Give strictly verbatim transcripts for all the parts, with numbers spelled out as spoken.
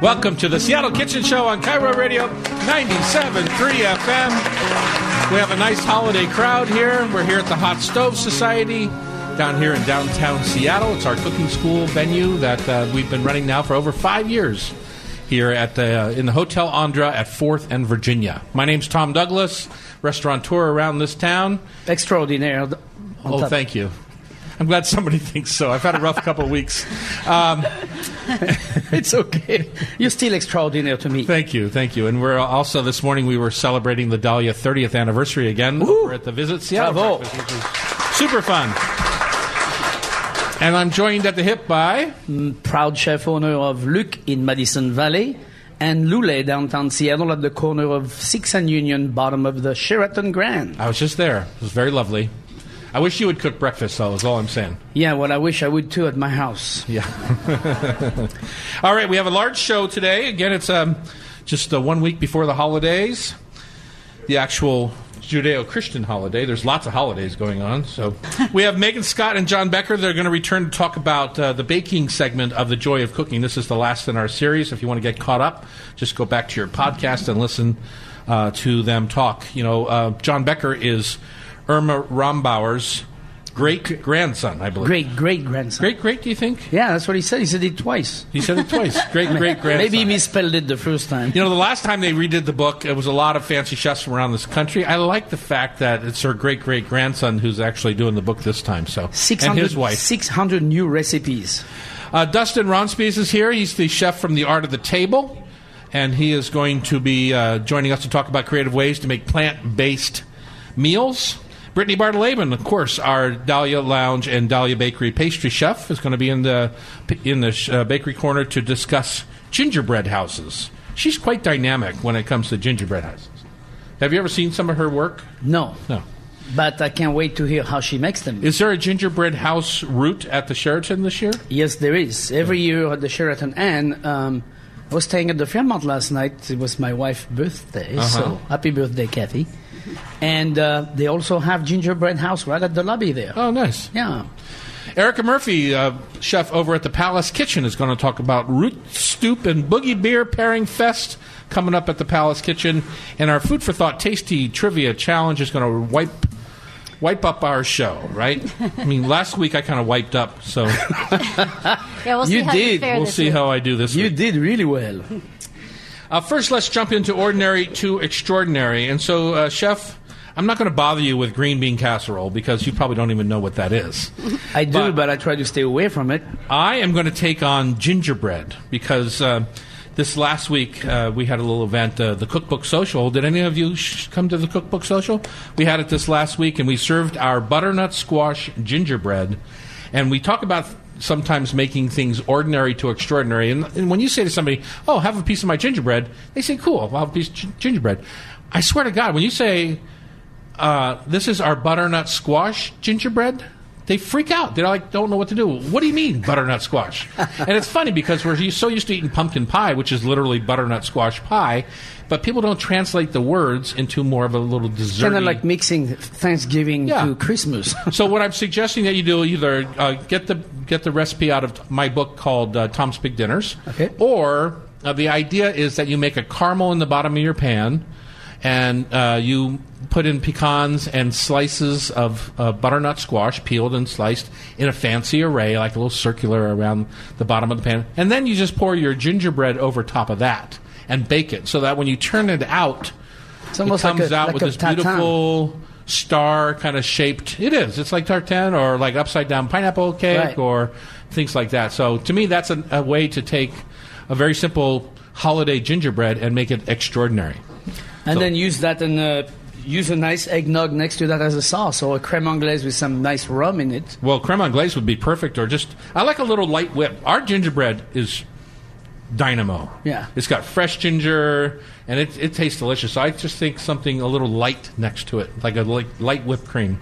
Welcome to the Seattle Kitchen Show on Cairo Radio ninety-seven point three F M. We have a nice holiday crowd here. We're here at the Hot Stove Society down here in downtown Seattle. It's our cooking school venue that uh, we've been running now for over five years here at the uh, in the Hotel Andra at fourth and Virginia. My name's Tom Douglas, restaurateur around this town. Extraordinaire. Oh, thank you. I'm glad somebody thinks so. I've had a rough couple of weeks. Um, it's okay. You're still extraordinaire to me. Thank you, thank you. And we're also, this morning, we were celebrating the Dahlia thirtieth anniversary again. Ooh. We're at the Visit Seattle Bravo. breakfast, which was super fun. And I'm joined at the hip by... Mm, proud chef owner of Luc in Madison Valley and Lule downtown Seattle at the corner of sixth and Union, bottom of the Sheraton Grand. I was just there. It was very lovely. I wish you would cook breakfast, though, is all I'm saying. Yeah, well, I wish I would, too, at my house. Yeah. All right, we have a large show today. Again, it's um, just uh, one week before the holidays, the actual Judeo-Christian holiday. There's lots of holidays going on. So we have Megan Scott and John Becker. They're going to return to talk about uh, the baking segment of The Joy of Cooking. This is the last in our series. If you want to get caught up, just go back to your podcast and listen uh, to them talk. You know, uh, John Becker is Irma Rombauer's great-grandson, I believe. Great-great-grandson. Great-great, do you think? Yeah, that's what he said. He said it twice. He said it twice. Great-great-grandson. Maybe he misspelled it the first time. You know, the last time they redid the book, it was a lot of fancy chefs from around this country. I like the fact that it's her great-great-grandson who's actually doing the book this time. So, and his wife. six hundred new recipes. Uh, Dustin Ronspies is here. He's the chef from The Art of the Table, and he is going to be uh, joining us to talk about creative ways to make plant-based meals. Brittany Bartoleben, of course, our Dahlia Lounge and Dahlia Bakery pastry chef, is going to be in the in the uh, bakery corner to discuss gingerbread houses. She's quite dynamic when it comes to gingerbread houses. Have you ever seen some of her work? No. No. But I can't wait to hear how she makes them. Is there a gingerbread house route at the Sheraton this year? Yes, there is. Every year at the Sheraton. And um, I was staying at the Fairmont last night. It was my wife's birthday. Uh-huh. So happy birthday, Kathy. And uh, they also have gingerbread house right at the lobby there. Oh, nice. Yeah. Erica Murphy, uh, chef over at the Palace Kitchen, is going to talk about root stoop and boogie beer pairing fest coming up at the Palace Kitchen. And our Food for Thought Tasty Trivia Challenge is going to wipe wipe up our show, right? I mean, last week I kind of wiped up, so... yeah, we'll see you how did. you fare We'll this see week. how I do this You week. did really well. Uh, first, let's jump into ordinary to extraordinary. And so, uh, Chef, I'm not going to bother you with green bean casserole because you probably don't even know what that is. I do, But- but I try to stay away from it. I am going to take on gingerbread because uh, this last week uh, we had a little event, uh, the Cookbook Social. Did any of you sh- come to the Cookbook Social? We had it this last week, and we served our butternut squash gingerbread. And we talk about sometimes making things ordinary to extraordinary. And, and when you say to somebody, oh, have a piece of my gingerbread, they say, cool, I'll have a piece of g- gingerbread. I swear to God, when you say, uh, this is our butternut squash gingerbread, they freak out. They're like, don't know what to do. What do you mean, butternut squash? And it's funny because we're so used to eating pumpkin pie, which is literally butternut squash pie, but people don't translate the words into more of a little dessert. Kind of like mixing Thanksgiving Yeah. to Christmas. So what I'm suggesting that you do, either uh, get the get the recipe out of my book called uh, Tom's Big Dinners, Okay. or uh, the idea is that you make a caramel in the bottom of your pan, and uh, you put in pecans and slices of uh, butternut squash, peeled and sliced, in a fancy array, like a little circular around the bottom of the pan. And then you just pour your gingerbread over top of that and bake it, so that when you turn it out, It's almost it comes like a, out like with a this tatin. beautiful star kind of shaped. It is. It's like tartine or like upside down pineapple cake Right. or things like that. So to me, that's a, a way to take a very simple holiday gingerbread and make it extraordinary. And So- then use that and uh, use a nice eggnog next to that as a sauce, or a creme anglaise with some nice rum in it. Well, creme anglaise would be perfect, or just I like a little light whip. Our gingerbread is dynamo. Yeah. It's got fresh ginger, and it, it tastes delicious. So I just think something a little light next to it, like a light, light whipped cream.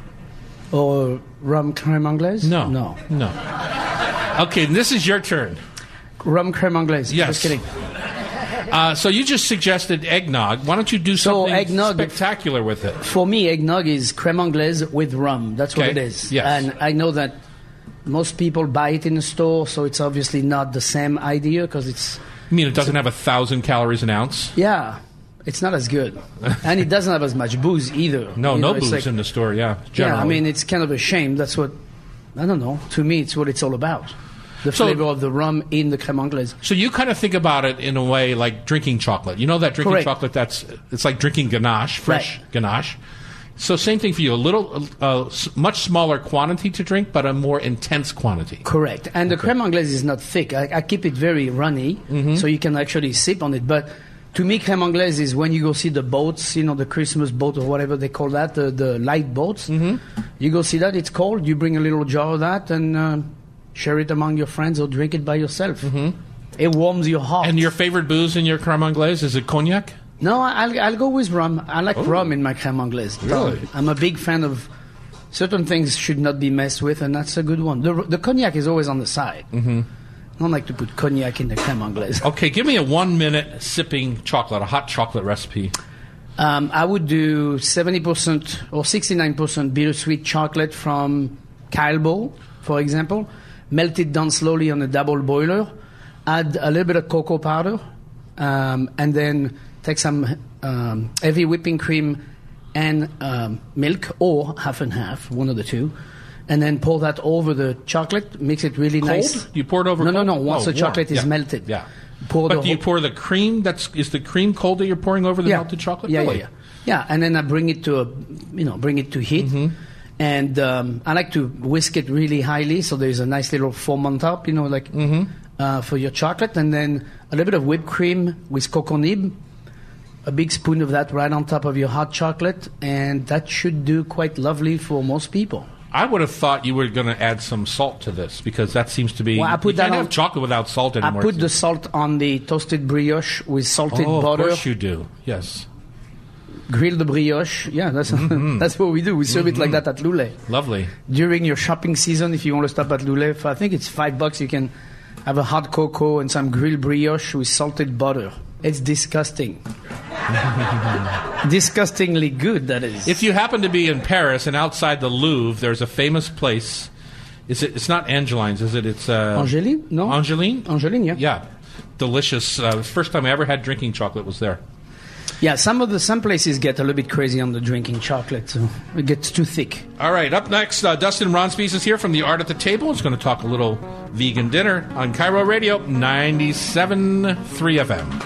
Or rum creme anglaise? No. No. No. Okay, this is your turn. Rum creme anglaise. Yes. Just kidding. Uh, so you just suggested eggnog. Why don't you do So something eggnog- spectacular with it? For me, eggnog is creme anglaise with rum. That's what Okay. it is. Yes. And I know that most people buy it in the store, so it's obviously not the same idea because it's You mean it doesn't have a thousand calories an ounce? Yeah, it's not as good, and it doesn't have as much booze either. No, You no know, it's booze like- in the store. Yeah, Yeah, generally. I mean, it's kind of a shame. That's what, I don't know, to me, it's what it's all about. The So- flavor of the rum in the crème anglaise. So you kind of think about it in a way like drinking chocolate. You know that drinking Correct. chocolate, that's it's like drinking ganache, fresh Right. ganache. So same thing for you, a little, uh, s- much smaller quantity to drink, but a more intense quantity. Correct. And the crème anglaise is not thick. I, I keep it very runny, Mm-hmm. so you can actually sip on it. But to me, crème anglaise is when you go see the boats, you know, the Christmas boat or whatever they call that, the, the light boats. Mm-hmm. You go see that, it's cold, you bring a little jar of that and uh, share it among your friends or drink it by yourself. Mm-hmm. It warms your heart. And your favorite booze in your crème anglaise, is it cognac? No, I'll, I'll go with rum. I like rum in my crème anglaise. Really? I'm a big fan of certain things should not be messed with, and that's a good one. The, the cognac is always on the side. Mm-hmm. I don't like to put cognac in the crème anglaise. Okay, give me a one-minute sipping chocolate, a hot chocolate recipe. Um, I would do seventy percent or sixty-nine percent bittersweet chocolate from Kyle Bowl, for example. Melt it down slowly on a double boiler. Add a little bit of cocoa powder, um, and then take some um, heavy whipping cream and um, milk, or half and half, one of the two. And then pour that over the chocolate. Mix it really Cold? nice. You pour it over No, no, cold? no. Once Oh, the chocolate warm. is Yeah. melted. Yeah. Pour But the do you whole- pour the cream? That's is the cream cold that you're pouring over the melted chocolate? Yeah, Really? yeah, yeah. Yeah, and then I bring it to a, you know, bring it to heat, Mm-hmm. and um, I like to whisk it really highly, so there's a nice little foam on top, you know, like Mm-hmm. uh, for your chocolate, and then a little bit of whipped cream with cocoa nib, a big spoon of that right on top of your hot chocolate, and that should do quite lovely for most people. I would have thought you were going to add some salt to this because that seems to be. Well, I put you that can't on- have chocolate without salt I anymore. put it the seems. salt on the toasted brioche with salted Oh, of butter. course you do. Yes, Grill the brioche. Yeah, that's Mm-hmm. that's what we do. We serve it like that at Lulé. lovely. During your shopping season, if you want to stop at Lulé, for I think it's five bucks, you can have a hot cocoa and some grilled brioche with salted butter. It's disgusting. Disgustingly good, that is. If you happen to be in Paris and outside the Louvre, there's a famous place. Is it? It's not Angeline's, is it? It's uh, Angeline? No? Angeline. Angeline, yeah. Yeah, delicious. Uh, first time I ever had drinking chocolate was there. Yeah, some of the some places get a little bit crazy on the drinking chocolate, so it gets too thick. All right, up next, uh, Dustin Ronspies is here from the Art at the Table. He's going to talk a little vegan dinner on Cairo Radio, ninety-seven point three F M.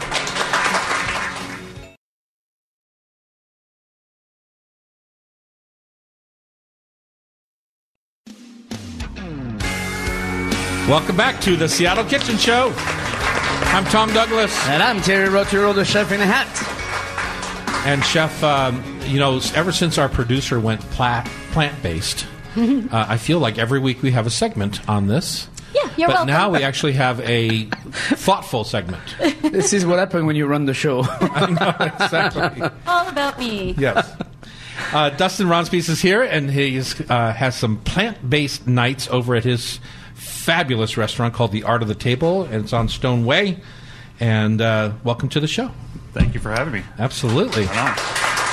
Welcome back to the Seattle Kitchen Show. I'm Tom Douglas. And I'm Terry Rotero, the chef in a hat. And Chef, um, you know, ever since our producer went pla- plant-based, uh, I feel like every week we have a segment on this. Yeah, you're but welcome. now we actually have a thoughtful segment. This is what happens when you run the show. I know, exactly. All about me. Yes. Uh, Dustin Ronspies is here, and he uh, has some plant-based nights over at his fabulous restaurant called The Art of the Table, and it's on Stone Way. And uh, welcome to the show. Thank you for having me. Absolutely. Right on.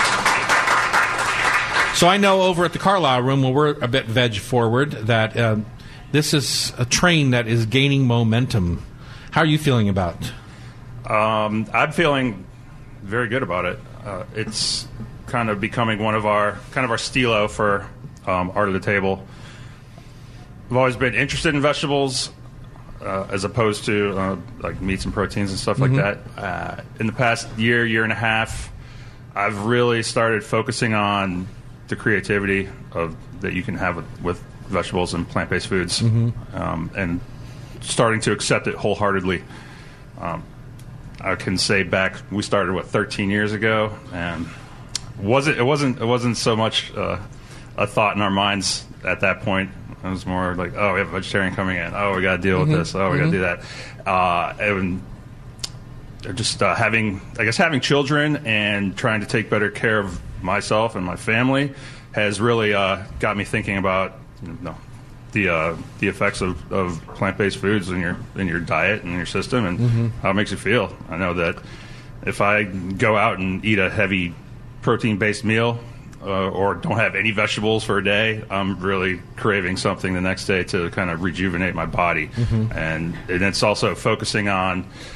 So I know over at the Carlisle Room, where we're a bit veg forward, that uh, this is a train that is gaining momentum. How are you feeling about it? Um, I'm feeling very good about it. Uh, it's kind of becoming one of our kind of our stilo for um, Art of the Table. I've always been interested in vegetables, uh, as opposed to uh, like meats and proteins and stuff Mm-hmm. like that. Uh, in the past year, year and a half, I've really started focusing on the creativity of that you can have with, with vegetables and plant-based foods, Mm-hmm. um, and starting to accept it wholeheartedly. Um, I can say back we started what thirteen years ago, and wasn't it wasn't it wasn't so much uh, a thought in our minds at that point. It was more like, oh, we have a vegetarian coming in. Oh, we got to deal with this. Oh, we got to do that. Uh, and just uh, having, I guess, having children and trying to take better care of myself and my family has really uh, got me thinking about, you know, the uh, the effects of, of plant-based foods in your in your diet and your system and Mm-hmm. how it makes you feel. I know that if I go out and eat a heavy protein-based meal, Uh, or don't have any vegetables for a day, I'm really craving something the next day to kind of rejuvenate my body. Mm-hmm. And, and it's also focusing on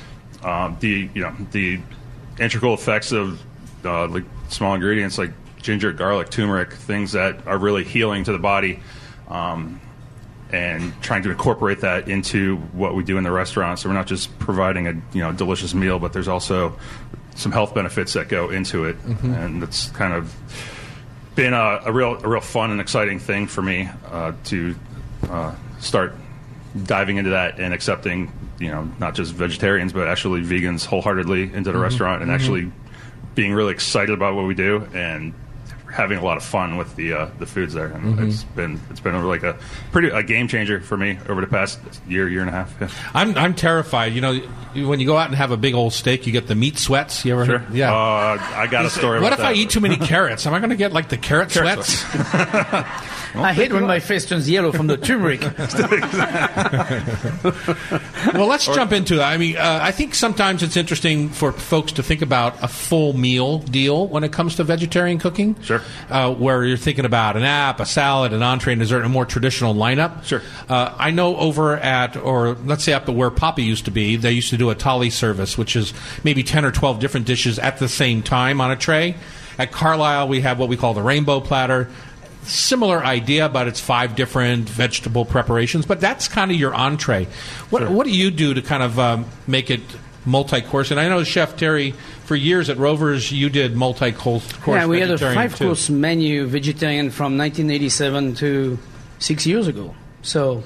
uh, the you know the integral effects of uh, like small ingredients like ginger, garlic, turmeric, things that are really healing to the body, um, and trying to incorporate that into what we do in the restaurant. So we're not just providing a you know delicious meal, but there's also some health benefits that go into it, mm-hmm. and it's kind of been a, a real a real fun and exciting thing for me uh, to uh, start diving into that and accepting you know not just vegetarians but actually vegans wholeheartedly into the mm-hmm. restaurant, and mm-hmm. actually being really excited about what we do and having a lot of fun with the uh, the foods there, and mm-hmm. it's been it's been like a pretty a game changer for me over the past year year and a half. Yeah. I'm I'm terrified. You know, when you go out and have a big old steak, you get the meat sweats. You ever? Sure. Heard? Yeah. Uh, I got a story. What about if that. I eat too many carrots? Am I going to get like the carrot, carrot sweats? sweats. I hate when my face turns yellow from the turmeric. Well, let's or, jump into that. I mean, uh, I think sometimes it's interesting for folks to think about a full meal deal when it comes to vegetarian cooking. Sure. Uh, where you're thinking about an app, a salad, an entree, and dessert, a more traditional lineup. Sure. Uh, I know over at, or let's say up at where Papa used to be, they used to do a thali service, which is maybe ten or twelve different dishes at the same time on a tray. At Carlisle, we have what we call the rainbow platter. Similar idea, but it's five different vegetable preparations. But that's kind of your entree. What Sure. what do you do to kind of um, make it multi-course? And I know, Chef Terry, for years at Rovers, you did multi-course. Yeah, we had a vegetarian, five-course too. menu vegetarian from nineteen eighty-seven to six years ago. So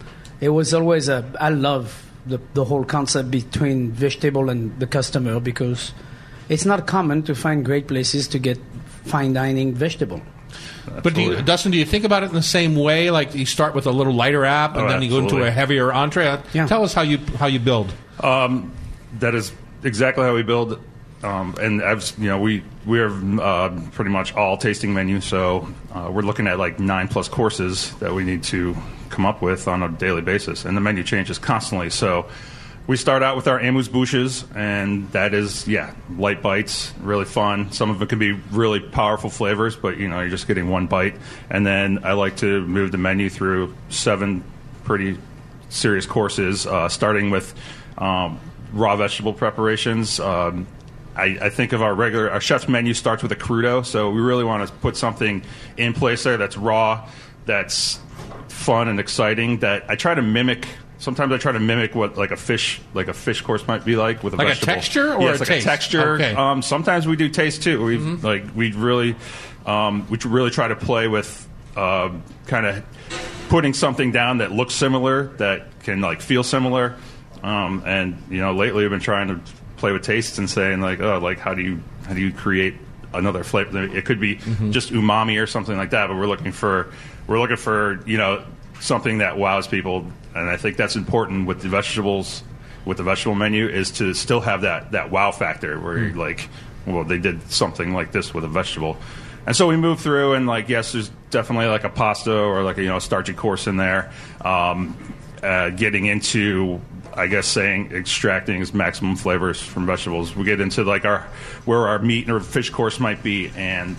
it was always a. I love the the whole concept between vegetable and the customer, because it's not common to find great places to get fine dining vegetable. But do you, Dustin, do you think about it in the same way? Like you start with a little lighter app, and oh, then you go into a heavier entree. Yeah. Tell us how you how you build. Um, that is exactly how we build, um, and as you know, we we are uh, pretty much all tasting menu. So uh, we're looking at like nine plus courses that we need to come up with on a daily basis, and the menu changes constantly. So we start out with our amuse-bouches, and that is, yeah, light bites, really fun. Some of it can be really powerful flavors, but, you know, you're just getting one bite. And then I like to move the menu through seven pretty serious courses, uh, starting with um, raw vegetable preparations. Um, I, I think of our regular, our chef's menu starts with a crudo, so we really want to put something in place there that's raw, that's fun and exciting, that I try to mimic. Sometimes I try to mimic what like a fish like a fish course might be like with a like vegetable. a texture or yeah, a it's like taste? a texture. Okay. Um, sometimes we do taste too. We Mm-hmm. like we really um, we really try to play with uh, kind of putting something down that looks similar, that can like feel similar. Um, and you know, lately we've been trying to play with tastes and saying like, oh, like how do you how do you create another flavor? It could be mm-hmm. just umami or something like that, but we're looking for we're looking for you know. something that wows people, and I think that's important with the vegetables, with the vegetable menu, is to still have that, that wow factor where you're like, well, they did something like this with a vegetable. And so we move through, and like, yes, there's definitely like a pasta or like a, you know, starchy course in there. Um, uh, getting into, I guess, saying extracting as maximum flavors from vegetables. We get into like our where our meat or fish course might be, and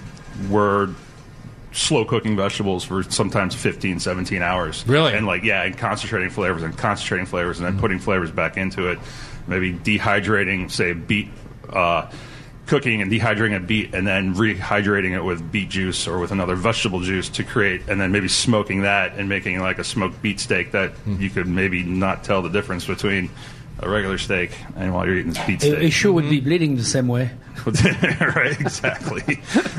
we're slow cooking vegetables for sometimes fifteen, seventeen hours. Really? And like, yeah, and concentrating flavors and concentrating flavors and then mm-hmm. putting flavors back into it. Maybe dehydrating, say, beet, uh, cooking and dehydrating a beet and then rehydrating it with beet juice or with another vegetable juice to create, and then maybe smoking that and making like a smoked beet steak that mm-hmm. you could maybe not tell the difference between a regular steak and while you're eating this beet steak. It, it sure would be bleeding the same way. Right, exactly.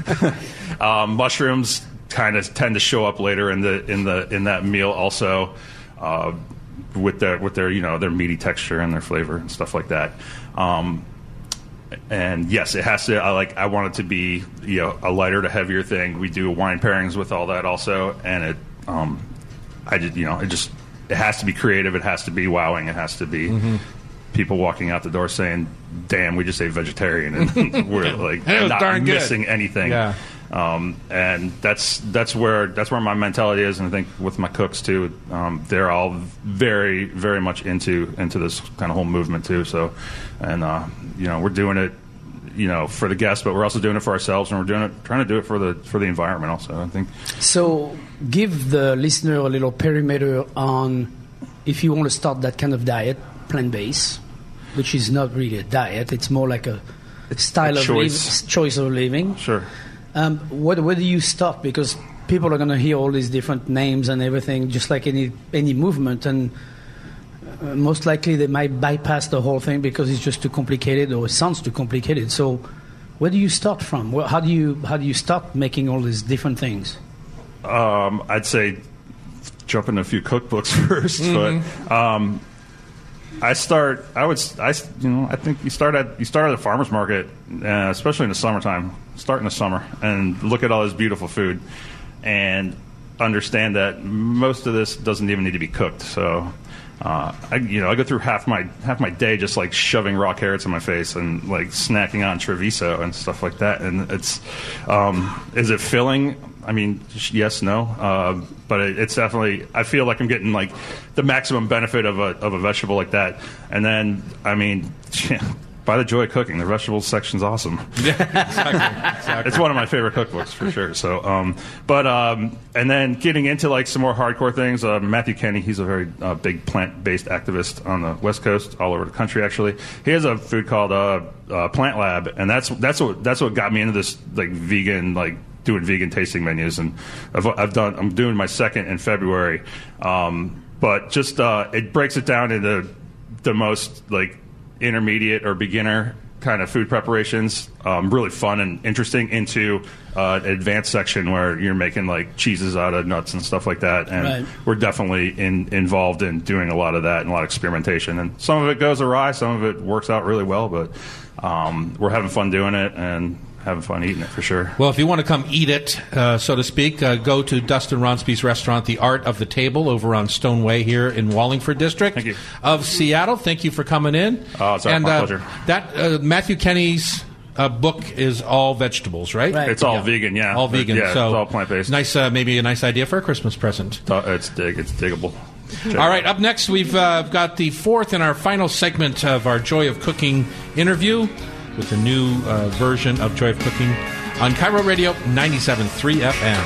um, mushrooms kind of tend to show up later in the in the in that meal also, uh, with their with their you know their meaty texture and their flavor and stuff like that. Um, and yes, it has to. I like. I want it to be you know a lighter to heavier thing. We do wine pairings with all that also, and it. Um, I just you know it just it has to be creative. It has to be wowing. It has to be. Mm-hmm. People walking out the door saying, "Damn, we just ate vegetarian," and we're like not missing anything. Yeah. Um, and that's that's where that's where my mentality is, and I think with my cooks too, um, they're all very very much into into this kind of whole movement too. So, and uh, you know, we're doing it, you know, for the guests, but we're also doing it for ourselves, and we're doing it trying to do it for the for the environment also. I think. So, give the listener a little perimeter on if you want to start that kind of diet, plant-based. which is not really a diet. It's more like a style A of choice. liv- choice of living. Sure. Um, what, where do you start? Because people are going to hear all these different names and everything, just like any any movement, and uh, most likely they might bypass the whole thing because it's just too complicated or it sounds too complicated. So, where do you start from? Where, how do you how do you start making all these different things? Um, I'd say jump in a few cookbooks first, Mm-hmm. but um, I start. I would. I you know. I think you start at you start at the farmers market, uh, especially in the summertime. Start in the summer and look at all this beautiful food, and understand that most of this doesn't even need to be cooked. So, uh, I you know I go through half my half my day just like shoving raw carrots in my face and like snacking on Treviso and stuff like that. And it's um, is it filling? I mean, yes, no, uh, but it, it's definitely. I feel like I'm getting like the maximum benefit of a of a vegetable like that. And then, I mean, by the joy of cooking, the vegetables section's awesome. Yeah, exactly. exactly. It's one of my favorite cookbooks for sure. So, um, but um, and then getting into like some more hardcore things. Uh, Matthew Kenny, he's a very uh, big plant-based activist on the West Coast, all over the country. Actually, he has a food called uh, uh, Plant Lab, and that's that's what that's what got me into this like vegan like. doing vegan tasting menus, and I've, I've done. I'm doing my second in February, um, but just uh, it breaks it down into the most like intermediate or beginner kind of food preparations, um, really fun and interesting, into uh, an advanced section where you're making like cheeses out of nuts and stuff like that. And Right. we're definitely in, involved in doing a lot of that and a lot of experimentation. And some of it goes awry, some of it works out really well, but um, we're having fun doing it and having fun eating it for sure. Well, if you want to come eat it, uh, so to speak, uh, go to Dustin Ronsby's restaurant, The Art of the Table, over on Stoneway here in Wallingford District Thank you. of Seattle. Thank you for coming in. Oh, it's our- and, my uh, pleasure. That uh, Matthew Kenny's uh, book is all vegetables, right? Right. It's all Yeah. vegan, yeah. All vegan. Yeah, so it's all plant-based. Nice, uh, maybe a nice idea for a Christmas present. Uh, It's dig. It's diggable. Check All it right, out. up next, we've uh, got the fourth and our final segment of our Joy of Cooking interview with the new uh, version of Joy of Cooking on Cairo Radio ninety-seven point three F M.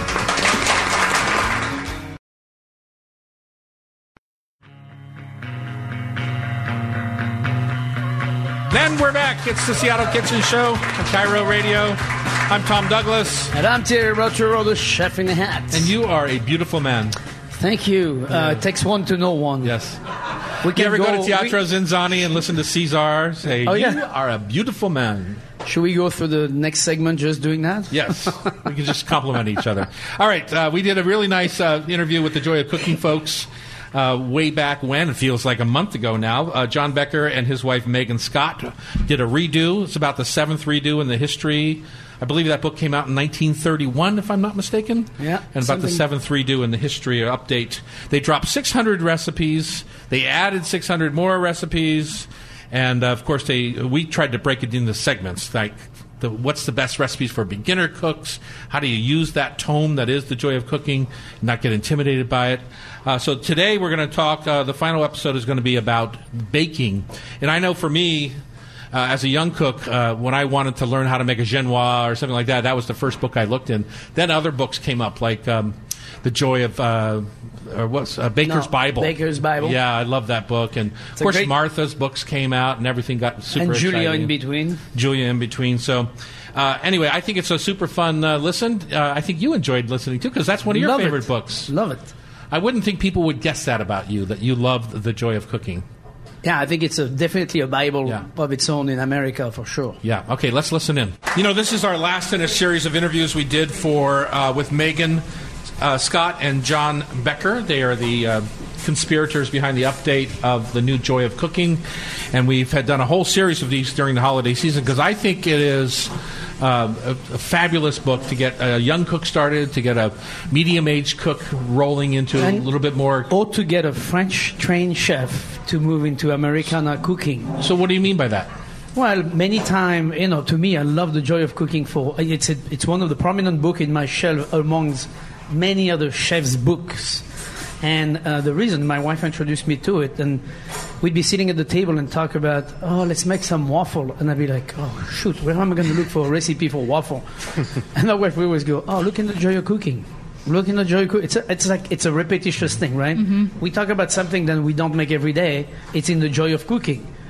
Then we're back. It's the Seattle Kitchen Show on Cairo Radio. I'm Tom Douglas, And I'm Thierry Rotero, the chef in the hat. and you are a beautiful man. Thank you. Uh, it takes one to know one. Yes. We You ever go, to Teatro we- Zinzani and listen to Cesar say, Oh, you yeah. are a beautiful man? Should we go through the next segment just doing that? Yes. We can just compliment each other. All right. Uh, we did a really nice uh, interview with the Joy of Cooking folks uh, way back when. It feels like a month ago now. Uh, John Becker and his wife Megan Scott did a redo. It's about the seventh redo in the history. I believe that book came out in nineteen thirty-one, if I'm not mistaken. Yeah, And about the something- seventh redo in the history or update. They dropped six hundred recipes. They added six hundred more recipes. And, uh, of course, they we tried to break it into segments, like the, what's the best recipes for beginner cooks? How do you use that tome that is the joy of cooking and not get intimidated by it? Uh, so today we're going to talk, uh, the final episode is going to be about baking. And I know for me, Uh, as a young cook, uh, when I wanted to learn how to make a genoise or something like that, that was the first book I looked in. Then other books came up, like um, The Joy of uh, or what's uh, Baker's No, Bible. Baker's Bible. Yeah, I love that book. And of a course, great- Martha's books came out, and everything got super And Julia exciting. in between. Julia in between. So, uh, anyway, I think it's a super fun uh, listen. Uh, I think you enjoyed listening too, because that's one of your Love favorite it. books. Love it. I wouldn't think people would guess that about you, that you love The Joy of Cooking. Yeah, I think it's a, definitely a Bible Yeah. of its own in America for sure. Yeah. Okay. Let's listen in. You know, this is our last in a series of interviews we did for uh, with Megan uh, Scott and John Becker. They are the uh, conspirators behind the update of the new Joy of Cooking, and we've had done a whole series of these during the holiday season because I think it is. Uh, a, a fabulous book to get a young cook started, to get a medium-aged cook rolling into a And- little bit more. Or to get a French-trained chef to move into Americana cooking. So, what do you mean by that? Well, many times, you know, to me, I love The Joy of Cooking. For it's a, it's one of the prominent book in my shelf amongst many other chefs' books. And uh, the reason my wife introduced me to it, and we'd be sitting at the table and talk about, oh, let's make some waffle, and I'd be like, oh shoot, where am I going to look for a recipe for waffle? And my wife would always go, oh, look in The Joy of Cooking. Look in The Joy of Cooking. It's a, it's like it's a repetitious thing, right? We talk about something that we don't make every day. It's in The Joy of Cooking.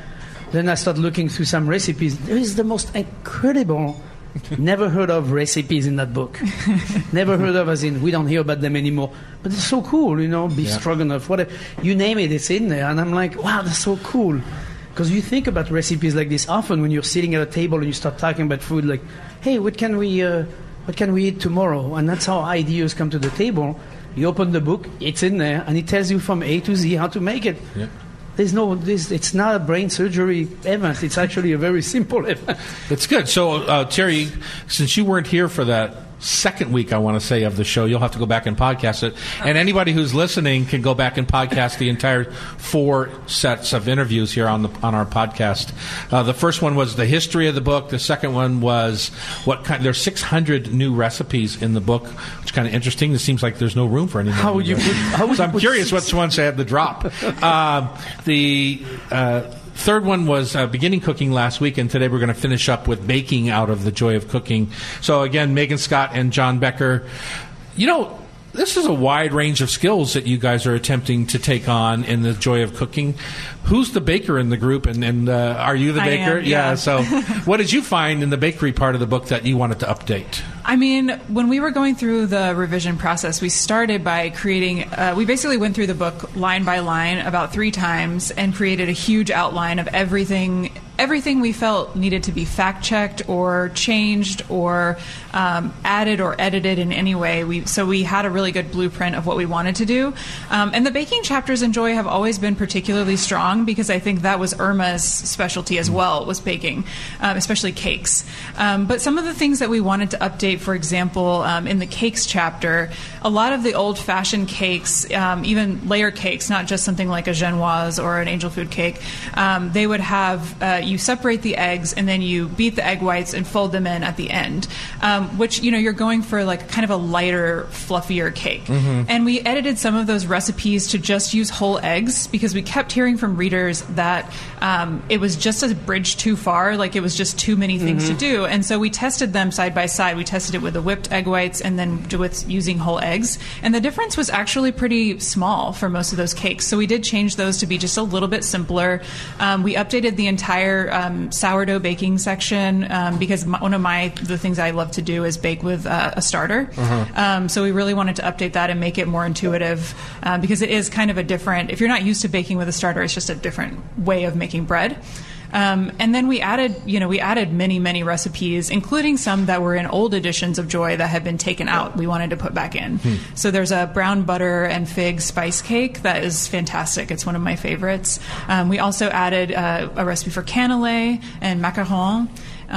Then I start looking through some recipes. There is the most incredible, never heard of recipes in that book. Never heard of, as in we don't hear about them anymore. But it's so cool, you know, beef yeah. stroganoff, whatever. You name it, it's in there. And I'm like, wow, that's so cool. Because you think about recipes like this often when you're sitting at a table and you start talking about food, like, hey, what can we, uh, what can we eat tomorrow? And that's how ideas come to the table. You open the book, it's in there, and it tells you from A to Z how to make it. Yeah. There's no, this, it's not a brain surgery event. It's actually a very simple event. It's good. So, uh, Terry, since you weren't here for that second week, I want to say, of the show, you'll have to go back and podcast it. And anybody who's listening can go back and podcast the entire four sets of interviews here on the on our podcast. Uh, the first one was the history of the book. The second one was what kind. There's six hundred new recipes in the book, which is kind of interesting. It seems like there's no room for any more. How would you put, how would so you I'm put curious six? which ones had the drop. Uh, the uh, third one was uh, beginning cooking last week, and today we're going to finish up with baking out of The Joy of Cooking. So again, Megan Scott and John Becker. You know, this is a wide range of skills that you guys are attempting to take on in The Joy of Cooking. Who's the baker in the group, and, and uh, are you the I baker? am, yeah. So what did you find in the bakery part of the book that you wanted to update? I mean, when we were going through the revision process, we started by creating, uh, we basically went through the book line by line about three times and created a huge outline of everything everything we felt needed to be fact-checked or changed or um, added or edited in any way. We, so we had a really good blueprint of what we wanted to do. Um, and the baking chapters in Joy have always been particularly strong because I think that was Irma's specialty as well, was baking, um, especially cakes. Um, but some of the things that we wanted to update, for example, um, in the cakes chapter, a lot of the old-fashioned cakes, um, even layer cakes, not just something like a genoise or an angel food cake, um, they would have... Uh, you separate the eggs and then you beat the egg whites and fold them in at the end, um, which, you know, you're going for like kind of a lighter, fluffier cake. Mm-hmm. And we edited some of those recipes to just use whole eggs because we kept hearing from readers that um, it was just a bridge too far, like it was just too many things mm-hmm. to do. And so we tested them side by side. We tested it with the whipped egg whites and then with using whole eggs. And the difference was actually pretty small for most of those cakes. So we did change those to be just a little bit simpler. Um, we updated the entire Um, sourdough baking section um, because my, one of my the things I love to do is bake with uh, a starter. Uh-huh. Um, so we really wanted to update that and make it more intuitive um, because it is kind of a different. If you're not used to baking with a starter, it's just a different way of making bread. Um, and then we added, you know, we added many, many recipes, including some that were in old editions of Joy that had been taken out. We wanted to put back in. Hmm. So there's a brown butter and fig spice cake that is fantastic. It's one of my favorites. Um, we also added uh, a recipe for cannelé and macaron.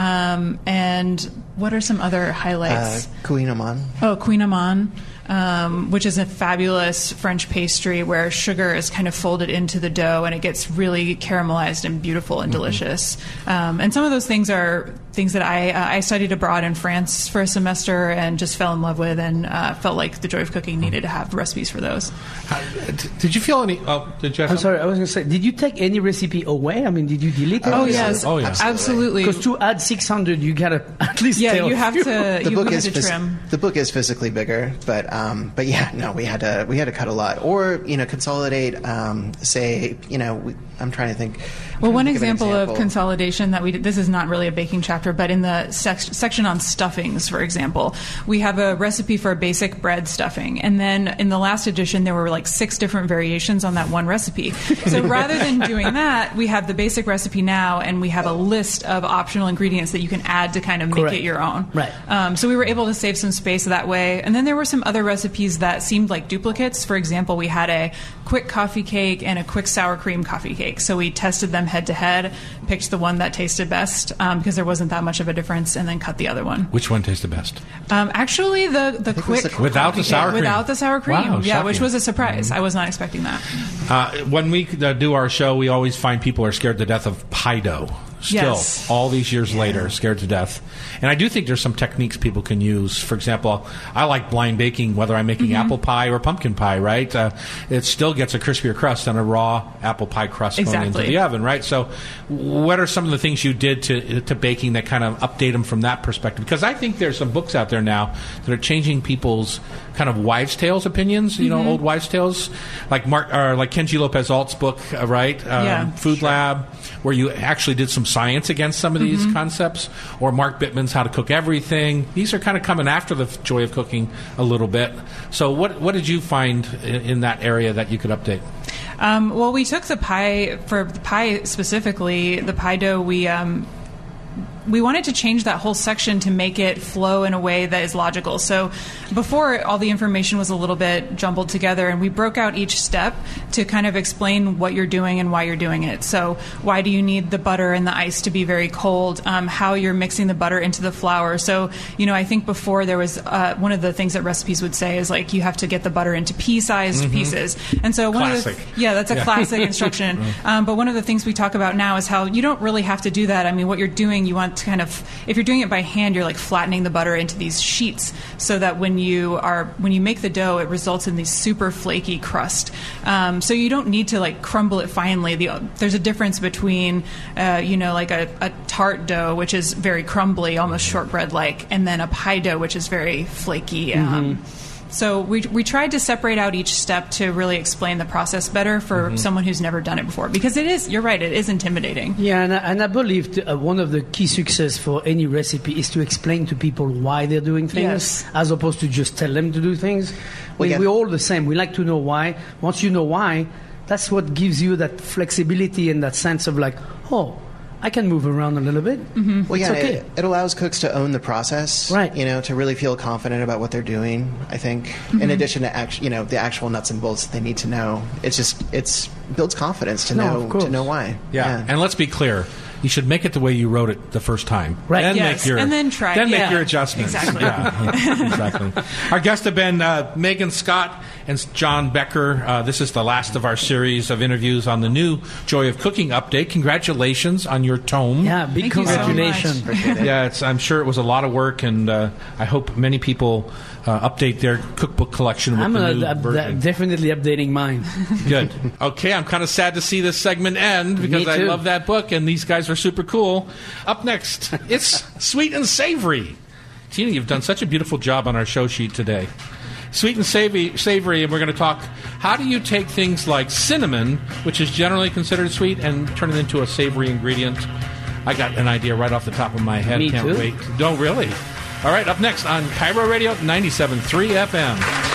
Um, and what are some other highlights? Uh, Queen Amman. Oh, Queen Amman. Um, which is a fabulous French pastry where sugar is kind of folded into the dough and it gets really caramelized and beautiful and delicious. Mm-hmm. Um, and some of those things are things that I uh, I studied abroad in France for a semester and just fell in love with and uh, felt like The Joy of Cooking needed to have recipes for those. Uh, did you feel any... Oh, did you have I'm something? sorry, I was going to say, did you take any recipe away? I mean, did you delete it? Oh, yes. Oh, yeah. Absolutely. Because to add six hundred, you got to at least Yeah, tell you have few. to, The you book have is to phys- trim. the book is physically bigger, but um, but yeah, no, we had to we had to cut a lot, or you know, consolidate. Um, say, you know, we, I'm trying to think. I'm Well, trying one to think example of, an of example. consolidation that we did, this is not really a baking chapter, but in the sec- section on stuffings, for example, we have a recipe for a basic bread stuffing. And then in the last edition, there were like six different variations on that one recipe. So rather than doing that, we have the basic recipe now, and we have a list of optional ingredients that you can add to kind of make Correct. it your own. Right. Um, so we were able to save some space that way. And then there were some other recipes that seemed like duplicates. For example, we had a quick coffee cake and a quick sour cream coffee cake. So we tested them head to head, picked the one that tasted best um, because there wasn't that much of a difference, and then cut the other one. Which one tasted best? Um, actually, the the it was quick the quick Without the coffee sour cake, cream. without the sour cream, Wow, yeah, shocking. which was a surprise. I was not expecting that. Uh, when we uh, do our show, we always find people are scared to death of pie dough. still, Yes. all these years later, scared to death. And I do think there's some techniques people can use. For example, I like blind baking, whether I'm making Mm-hmm. apple pie or pumpkin pie, right? Uh, it still gets a crispier crust than a raw apple pie crust going into Exactly. the oven, right? So what are some of the things you did to, to baking that kind of update them from that perspective? Because I think there's some books out there now that are changing people's kind of wives' tales opinions, you Mm-hmm. know, old wives' tales, like Mark, or like Kenji Lopez Alt's book, uh, right? Um, Yeah, Food Lab, where you actually did some science against some of these Mm-hmm. concepts, or Mark Bittman's How to Cook Everything. These are kind of coming after the Joy of Cooking a little bit. So what what did you find in, in that area that you could update? Um, well, we took the pie, for the pie specifically, the pie dough, we um, we wanted to change that whole section to make it flow in a way that is logical. So before, all the information was a little bit jumbled together, and we broke out each step to kind of explain what you're doing and why you're doing it. So why do you need the butter and the ice to be very cold? Um, how you're mixing the butter into the flour. So, you know, I think before there was uh, one of the things that recipes would say is like you have to get the butter into pea-sized pieces. And so one Classic. of the yeah, that's a Yeah. classic instruction. Um, but one of the things we talk about now is how you don't really have to do that. I mean, what you're doing, you want to kind of, if you're doing it by hand, you're like flattening the butter into these sheets so that when you are when you make the dough, it results in these super flaky crust. Um, so you don't need to like crumble it finely. The, there's a difference between uh, you know like a, a tart dough, which is very crumbly, almost shortbread like, and then a pie dough, which is very flaky. Um, So we we tried to separate out each step to really explain the process better for someone who's never done it before, because it is, you're right, it is intimidating. Yeah, and I, and I believe th- uh, one of the key success for any recipe is to explain to people why they're doing things, Yes. as opposed to just tell them to do things. Well, We, yeah. We're all the same. We like to know why. Once you know why, that's what gives you that flexibility and that sense of like, oh, I can move around a little bit. Mm-hmm. Well, yeah, it's okay. it, it allows cooks to own the process, Right. You know, to really feel confident about what they're doing. I think, Mm-hmm. in addition to act, you know, the actual nuts and bolts that they need to know, it's just it's builds confidence to No, know of course. to know why. Yeah. And let's be clear. You should make it the way you wrote it the first time. Right. Then Yes, make your, and then try it. Then make Yeah. your adjustments. Exactly. Yeah, exactly. Our guests have been uh, Megan Scott and John Becker. Uh, this is the last of our series of interviews on the new Joy of Cooking update. Congratulations on your tome. Yeah, big Thank you so congratulations. much. Yeah, it's, I'm sure it was a lot of work, and uh, I hope many people uh, update their cookbook collection with I'm the gonna, new uh, version. definitely updating mine. Good. Okay, I'm kind of sad to see this segment end because Me I too. love that book, and these guys are super cool. Up next, it's Sweet and Savory. Tina, you've done such a beautiful job on our show sheet today. Sweet and savory, savory, and we're going to talk, how do you take things like cinnamon, which is generally considered sweet, and turn it into a savory ingredient? I got an idea right off the top of my head. Me Can't too. wait. Don't really. All right, up next on Cairo Radio ninety-seven point three F M.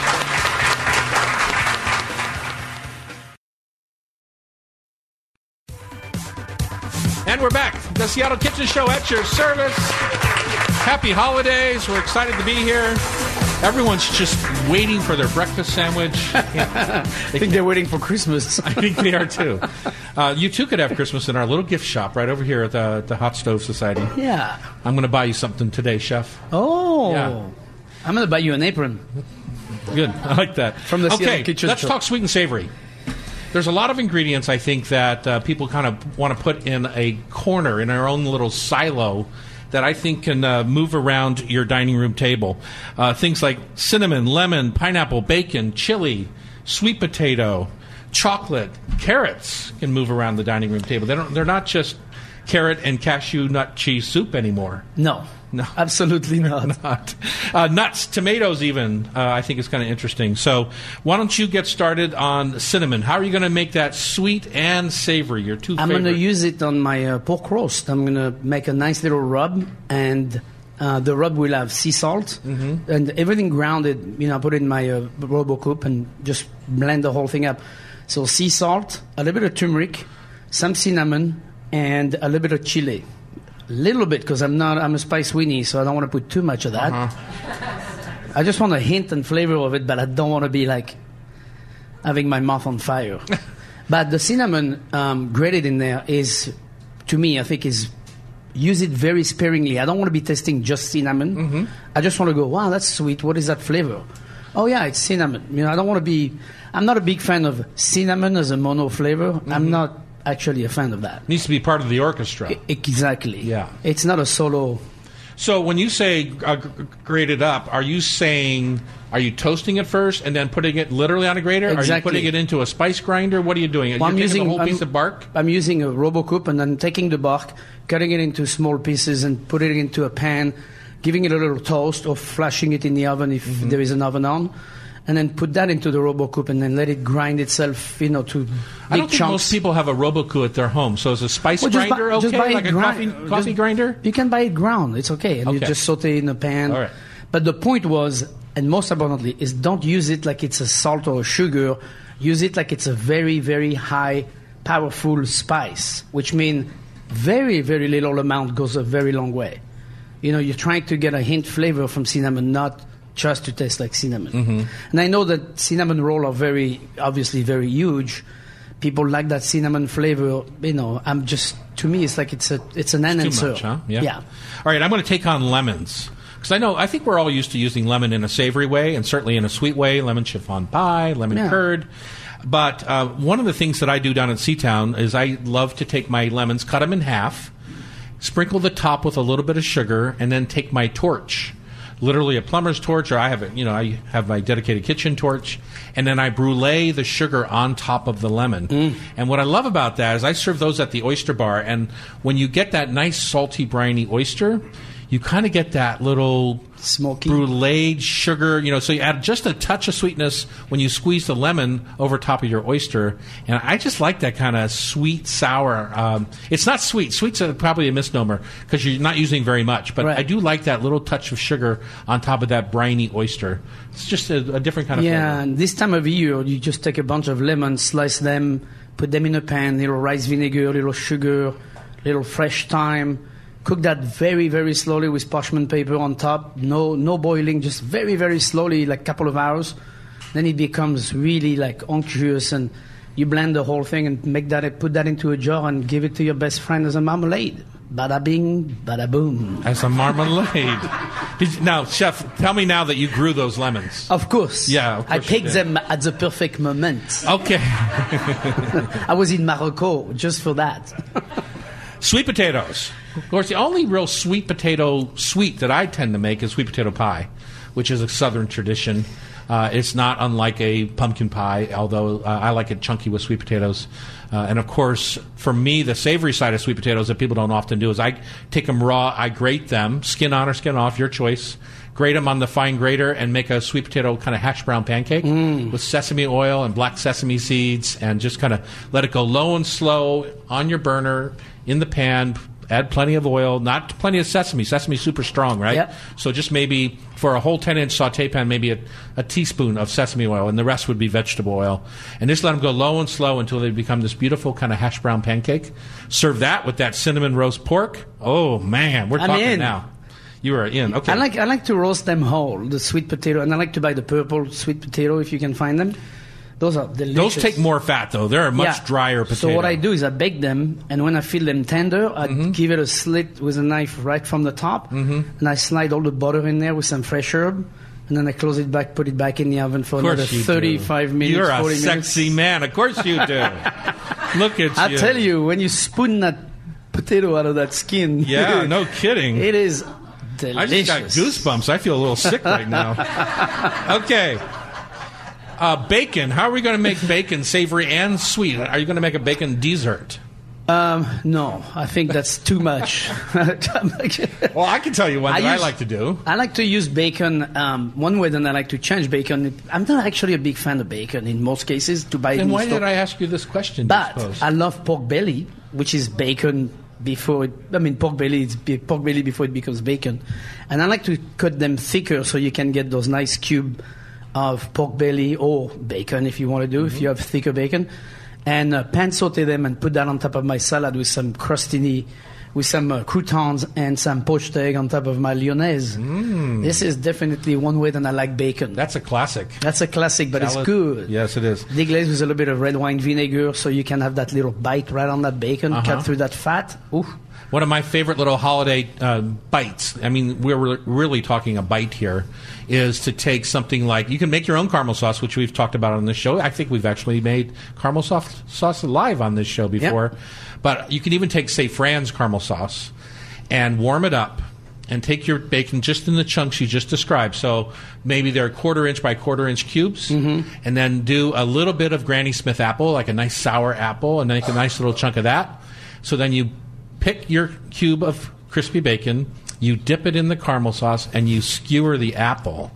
And we're back. The Seattle Kitchen Show at your service. Happy holidays. We're excited to be here. Everyone's just waiting for their breakfast sandwich. I think they're waiting for Christmas. I think they are too. Uh, you too could have Christmas in our little gift shop right over here at the, the Hot Stove Society. Yeah. I'm going to buy you something today, Chef. Oh. Yeah. I'm going to buy you an apron. Good. I like that. From the okay, Seattle Kitchen let's Show. talk sweet and savory. There's a lot of ingredients, I think, that uh, people kind of want to put in a corner, in our own little silo, that I think can uh, move around your dining room table. Uh, things like cinnamon, lemon, pineapple, bacon, chili, sweet potato, chocolate, carrots can move around the dining room table. They don't, they're not just carrot and cashew nut cheese soup anymore. No. No. Absolutely not. Not. Uh, nuts, tomatoes even, uh, I think is kind of interesting. So why don't you get started on cinnamon? How are you going to make that sweet and savory, your two I'm favorite? going to use it on my uh, pork roast. I'm going to make a nice little rub, and uh, the rub will have sea salt Mm-hmm. and everything grounded. You know, I put it in my uh, RoboCoop and just blend the whole thing up. So sea salt, a little bit of turmeric, some cinnamon, and a little bit of chili. Little bit, because I'm not I'm a spice weenie, so I don't want to put too much of that. Uh-huh. I just want a hint and flavor of it, but I don't want to be like having my mouth on fire. But the cinnamon um, grated in there is, to me, I think is use it very sparingly. I don't want to be tasting just cinnamon. Mm-hmm. I just want to go, wow, that's sweet. What is that flavor? Oh yeah, it's cinnamon. You know, I don't want to be. I'm not a big fan of cinnamon as a mono flavor. Mm-hmm. I'm not. actually a fan of that. Needs to be part of the orchestra. I- exactly. Yeah. It's not a solo. So when you say uh, g- grate it up, are you saying, are you toasting it first and then putting it literally on a grater? Exactly. Are you putting it into a spice grinder? What are you doing? Are Well, you I'm taking using the whole I'm, piece of bark? I'm using a RoboCoupe and then taking the bark, cutting it into small pieces, and putting it into a pan, giving it a little toast, or flashing it in the oven if Mm-hmm. there is an oven on, and then put that into the RoboCoupe and then let it grind itself, you know, to big I don't think chunks. most people have a RoboCoupe at their home. So is a spice Well, just buy- grinder just okay? buy it Like a grind- coffee, coffee just- grinder? You can buy it ground. It's okay. And you Okay. just saute in a pan. All right. But the point was, and most importantly, is don't use it like it's a salt or a sugar. Use it like it's a very, very high, powerful spice, which means very, very little amount goes a very long way. You know, you're trying to get a hint flavor from cinnamon, not just to taste like cinnamon. Mm-hmm. And I know that cinnamon rolls are very, obviously very huge. People like that cinnamon flavor. You know, I'm just, to me, it's like it's a, it's an enhancer. Too much, huh? Yeah. Yeah. All right, I'm going to take on lemons. Because I know, I think we're all used to using lemon in a savory way, and certainly in a sweet way, lemon chiffon pie, lemon Yeah. curd. But uh, one of the things that I do down in Seatown is I love to take my lemons, cut them in half, sprinkle the top with a little bit of sugar, and then take my torch, literally a plumber's torch, or I have it, you know, I have my dedicated kitchen torch, and then I brulee the sugar on top of the lemon. Mm. And what I love about that is I serve those at the oyster bar, and when you get that nice salty, briny oyster, you kind of get that little Smoky. bruleed sugar, you know, so you add just a touch of sweetness when you squeeze the lemon over top of your oyster. And I just like that kind of sweet, sour. Um, it's not sweet. Sweet's a, probably a misnomer because you're not using very much. But Right. I do like that little touch of sugar on top of that briny oyster. It's just a, a different kind of Yeah, flavor. and this time of year, you just take a bunch of lemons, slice them, put them in a pan, little rice vinegar, little sugar, little fresh thyme. Cook that very, very slowly with parchment paper on top. No, no boiling, just very, very slowly, like a couple of hours. Then it becomes really like unctuous, and you blend the whole thing and make that, put that into a jar and give it to your best friend as a marmalade. Bada bing, bada boom. As a marmalade. Did you, now, Chef, tell me now that you grew those lemons. Of course. Yeah, of I course you picked did. them at the perfect moment. Okay. I was in Morocco just for that. Sweet potatoes. Of course, the only real sweet potato sweet that I tend to make is sweet potato pie, which is a southern tradition. Uh, it's not unlike a pumpkin pie, although uh, I like it chunky with sweet potatoes. Uh, and of course, for me, the savory side of sweet potatoes that people don't often do is I take them raw, I grate them, skin on or skin off, your choice. Grate them on the fine grater and make a sweet potato kind of hash brown pancake with sesame oil and black sesame seeds, and just kind of let it go low and slow on your burner in the pan. Add plenty of oil, not plenty of sesame. Sesame's super strong, right? Yep. So just maybe for a whole ten-inch saute pan, maybe a, a teaspoon of sesame oil, and the rest would be vegetable oil. And just let them go low and slow until they become this beautiful kind of hash brown pancake. Serve that with that cinnamon roast pork. Oh, man, we're I'm talking in. now. You are in. Okay. I like I like to roast them whole, the sweet potato, and I like to buy the purple sweet potato if you can find them. Those are delicious. Those take more fat, though. They're a much Yeah. drier potato. So what I do is I bake them, and when I feel them tender, I Mm-hmm. give it a slit with a knife right from the top, mm-hmm. and I slide all the butter in there with some fresh herb, and then I close it back, put it back in the oven for Of another course you thirty-five do. minutes, You're a forty sexy minutes. man. Of course you do. Look at I you. tell you, when you spoon that potato out of that skin, Yeah, no kidding. it is I delicious. just got goosebumps. I feel a little sick right now. Okay. Uh, bacon. How are we going to make bacon savory and sweet? Are you going to make a bacon dessert? Um, no, I think that's too much. Well, I can tell you one that I, use- like to do. I like to use bacon. Um, one way that I like to change bacon. I'm not actually a big fan of bacon in most cases. To buy it Then in why store. did I ask you this question? do you But suppose? I love pork belly, which is bacon before it, I mean, pork belly, it's be- pork belly before it becomes bacon. And I like to cut them thicker so you can get those nice cube of pork belly or bacon if you want to do, Mm-hmm. if you have thicker bacon. And uh, pan saute them and put that on top of my salad with some crostini with some uh, croutons and some poached egg on top of my lyonnaise. Mm. This is definitely one way that I like bacon. That's a classic. That's a classic, but Salad. it's good. Yes, it is. Deglaze with a little bit of red wine vinegar, so you can have that little bite right on that bacon, Uh-huh. cut through that fat. Ooh. One of my favorite little holiday uh, bites, I mean, we're re- really talking a bite here, is to take something like, you can make your own caramel sauce, which we've talked about on this show. I think we've actually made caramel sauce, sauce live on this show before. Yep. But you can even take, say, Fran's caramel sauce and warm it up and take your bacon just in the chunks you just described. So maybe they're quarter inch by quarter inch cubes, Mm-hmm. and then do a little bit of Granny Smith apple, like a nice sour apple, and make a nice little chunk of that. So then you pick your cube of crispy bacon, you dip it in the caramel sauce, and you skewer the apple.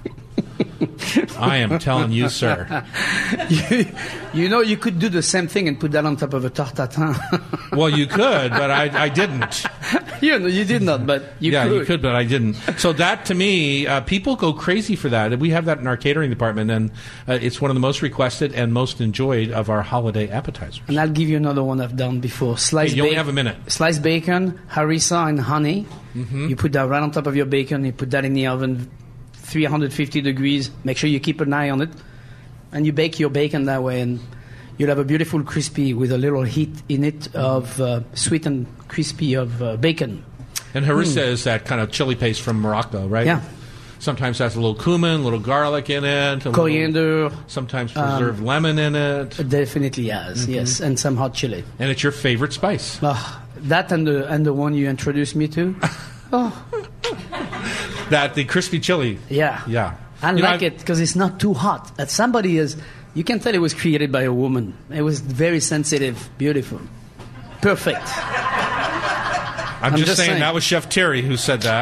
I am telling you, sir. you, you know, you could do the same thing and put that on top of a tarte tatin. Well, you could, but I, I didn't. you know, you did not, but you yeah, could. you could, but I didn't. So that, to me, uh, people go crazy for that. We have that in our catering department, and uh, it's one of the most requested and most enjoyed of our holiday appetizers. And I'll give you another one I've done before. Sliced Hey, you only ba- have a minute. Sliced bacon, harissa, and honey. Mm-hmm. You put that right on top of your bacon. You put that in the oven, three hundred fifty degrees. Make sure you keep an eye on it. And you bake your bacon that way, and you'll have a beautiful crispy with a little heat in it of uh, sweet and crispy of uh, bacon. And harissa is that kind of chili paste from Morocco, right? Yeah. Sometimes has a little cumin, a little garlic in it. A Coriander. Little, sometimes preserved um, lemon in it. It definitely has, mm-hmm. yes. And some hot chili. And it's your favorite spice. Oh, that and the, and the one you introduced me to. Oh. That, the crispy chili. Yeah. Yeah. I you like know, it because it's not too hot. That somebody is, you can tell it was created by a woman. It was very sensitive, beautiful, perfect. I'm, I'm just, just saying, saying that was Chef Terry who said that.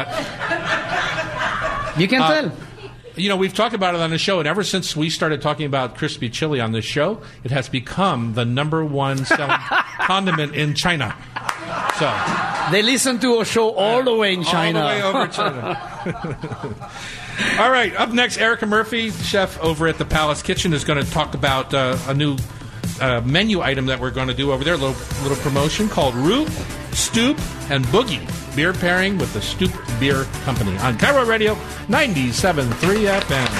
You can uh, tell. You know, we've talked about it on the show, and ever since we started talking about crispy chili on this show, it has become the number one selling condiment in China. So they listen to our show all the way in China. All the way over China. All right, up next, Erica Murphy, chef over at the Palace Kitchen, is going to talk about uh, a new uh, menu item that we're going to do over there, a little, little promotion called Root, Stoop, and Boogie, beer pairing with the Stoop Beer Company on Cairo Radio ninety-seven point three F M.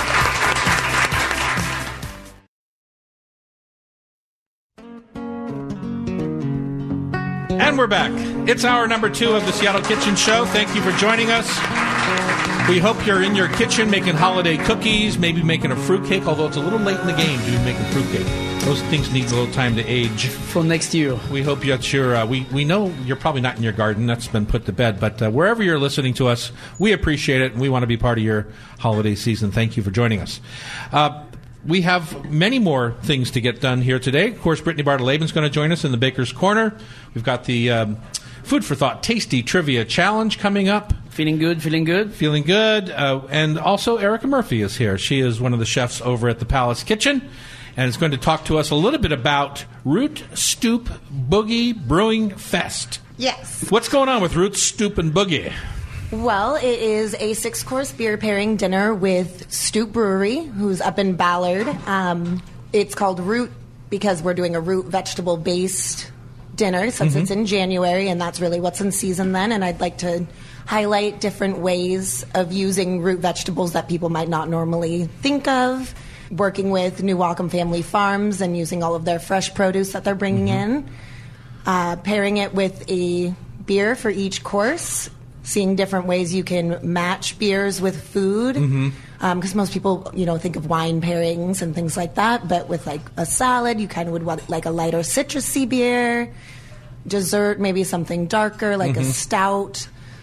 And we're back. It's hour number two of the Seattle Kitchen Show. Thank you for joining us. We hope you're in your kitchen making holiday cookies, maybe making a fruitcake, although it's a little late in the game to be making fruitcake. Those things need a little time to age. For next year. We hope that you're, uh, we, we know you're probably not in your garden. That's been put to bed. But uh, wherever you're listening to us, we appreciate it, and we want to be part of your holiday season. Thank you for joining us. Uh, We have many more things to get done here today. Of course, Brittany Bartolaben's going to join us in the Baker's Corner. We've got the um, Food for Thought Tasty Trivia Challenge coming up. Feeling good, feeling good. Feeling good. Uh, and also Erica Murphy is here. She is one of the chefs over at the Palace Kitchen and is going to talk to us a little bit about Root, Stoop, Boogie Brewing Fest. Yes. What's going on with Root, Stoop, and Boogie? Well, it is a six-course beer pairing dinner with Stoop Brewery, who's up in Ballard. Um, it's called Root because we're doing a root vegetable-based dinner since mm-hmm. it's in January, and that's really what's in season then. And I'd like to highlight different ways of using root vegetables that people might not normally think of, working with New Wacom Family Farms and using all of their fresh produce that they're bringing mm-hmm. in, uh, pairing it with a beer for each course, seeing different ways you can match beers with food, because mm-hmm. um, most people, you know, think of wine pairings and things like that, but with like a salad, you kind of would want like a lighter citrusy beer, dessert, maybe something darker like mm-hmm. a stout.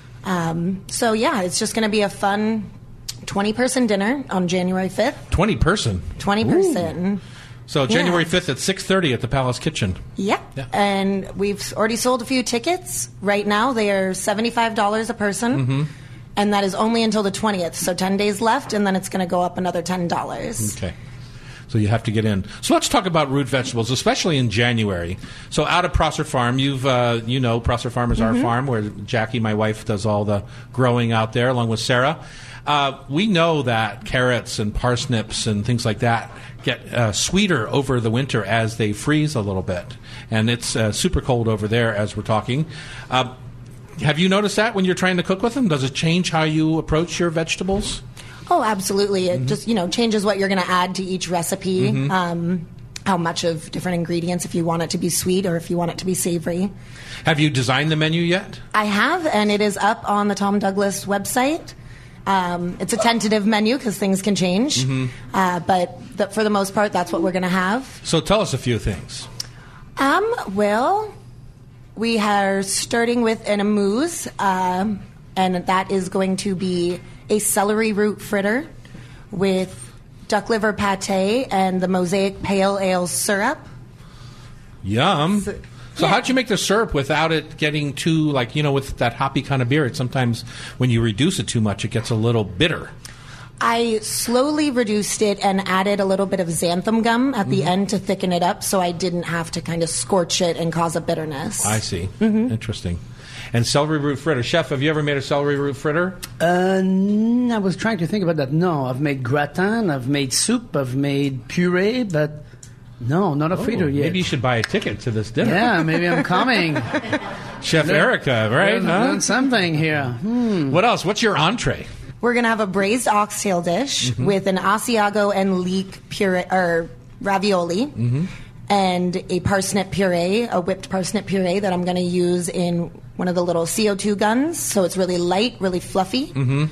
Um, so yeah, it's just going to be a fun twenty-person dinner on January fifth. twenty person? twenty person. Ooh. So January fifth at six thirty at the Palace Kitchen. Yeah. yeah. And we've already sold a few tickets. Right now they are seventy-five dollars a person. Mm-hmm. And that is only until the twentieth. So ten days left, and then it's going to go up another ten dollars. Okay. So you have to get in. So let's talk about root vegetables, especially in January. So out at Prosser Farm, you've uh, you know Prosser Farm is mm-hmm. our farm where Jackie, my wife, does all the growing out there along with Sarah. Uh, we know that carrots and parsnips and things like that get uh, sweeter over the winter as they freeze a little bit. And it's uh, super cold over there as we're talking. Uh, Have you noticed that when you're trying to cook with them? Does it change how you approach your vegetables? Oh, absolutely. It Mm-hmm. just, you know, changes what you're going to add to each recipe. Mm-hmm. Um, how much of different ingredients, if you want it to be sweet or if you want it to be savory. Have you designed the menu yet? I have, and it is up on the Tom Douglas website. Um, it's a tentative menu because things can change. Mm-hmm. Uh, but the, for the most part, that's what we're going to have. So tell us a few things. Um, well, we are starting with an amuse, um, and that is going to be a celery root fritter with duck liver pate and the Mosaic Pale Ale syrup. Yum. So- So Yeah. how'd you make the syrup without it getting too, like, you know, with that hoppy kind of beer, it sometimes when you reduce it too much, it gets a little bitter. I slowly reduced it and added a little bit of xanthan gum at the end to thicken it up so I didn't have to kind of scorch it and cause a bitterness. I see. Interesting. And celery root fritter. Chef, have you ever made a celery root fritter? Uh, n- I was trying to think about that. No, I've made gratin, I've made soup, I've made puree, but no, not a fritter Oh, yet. maybe you should buy a ticket to this dinner. Yeah, maybe I'm coming. Chef Erica, right? Learn, Huh? learn something here. Hmm. What else? What's your entree? We're going to have a braised oxtail dish with an Asiago and leek puree, or ravioli, and a parsnip puree, a whipped parsnip puree that I'm going to use in one of the little C O two guns, so it's really light, really fluffy.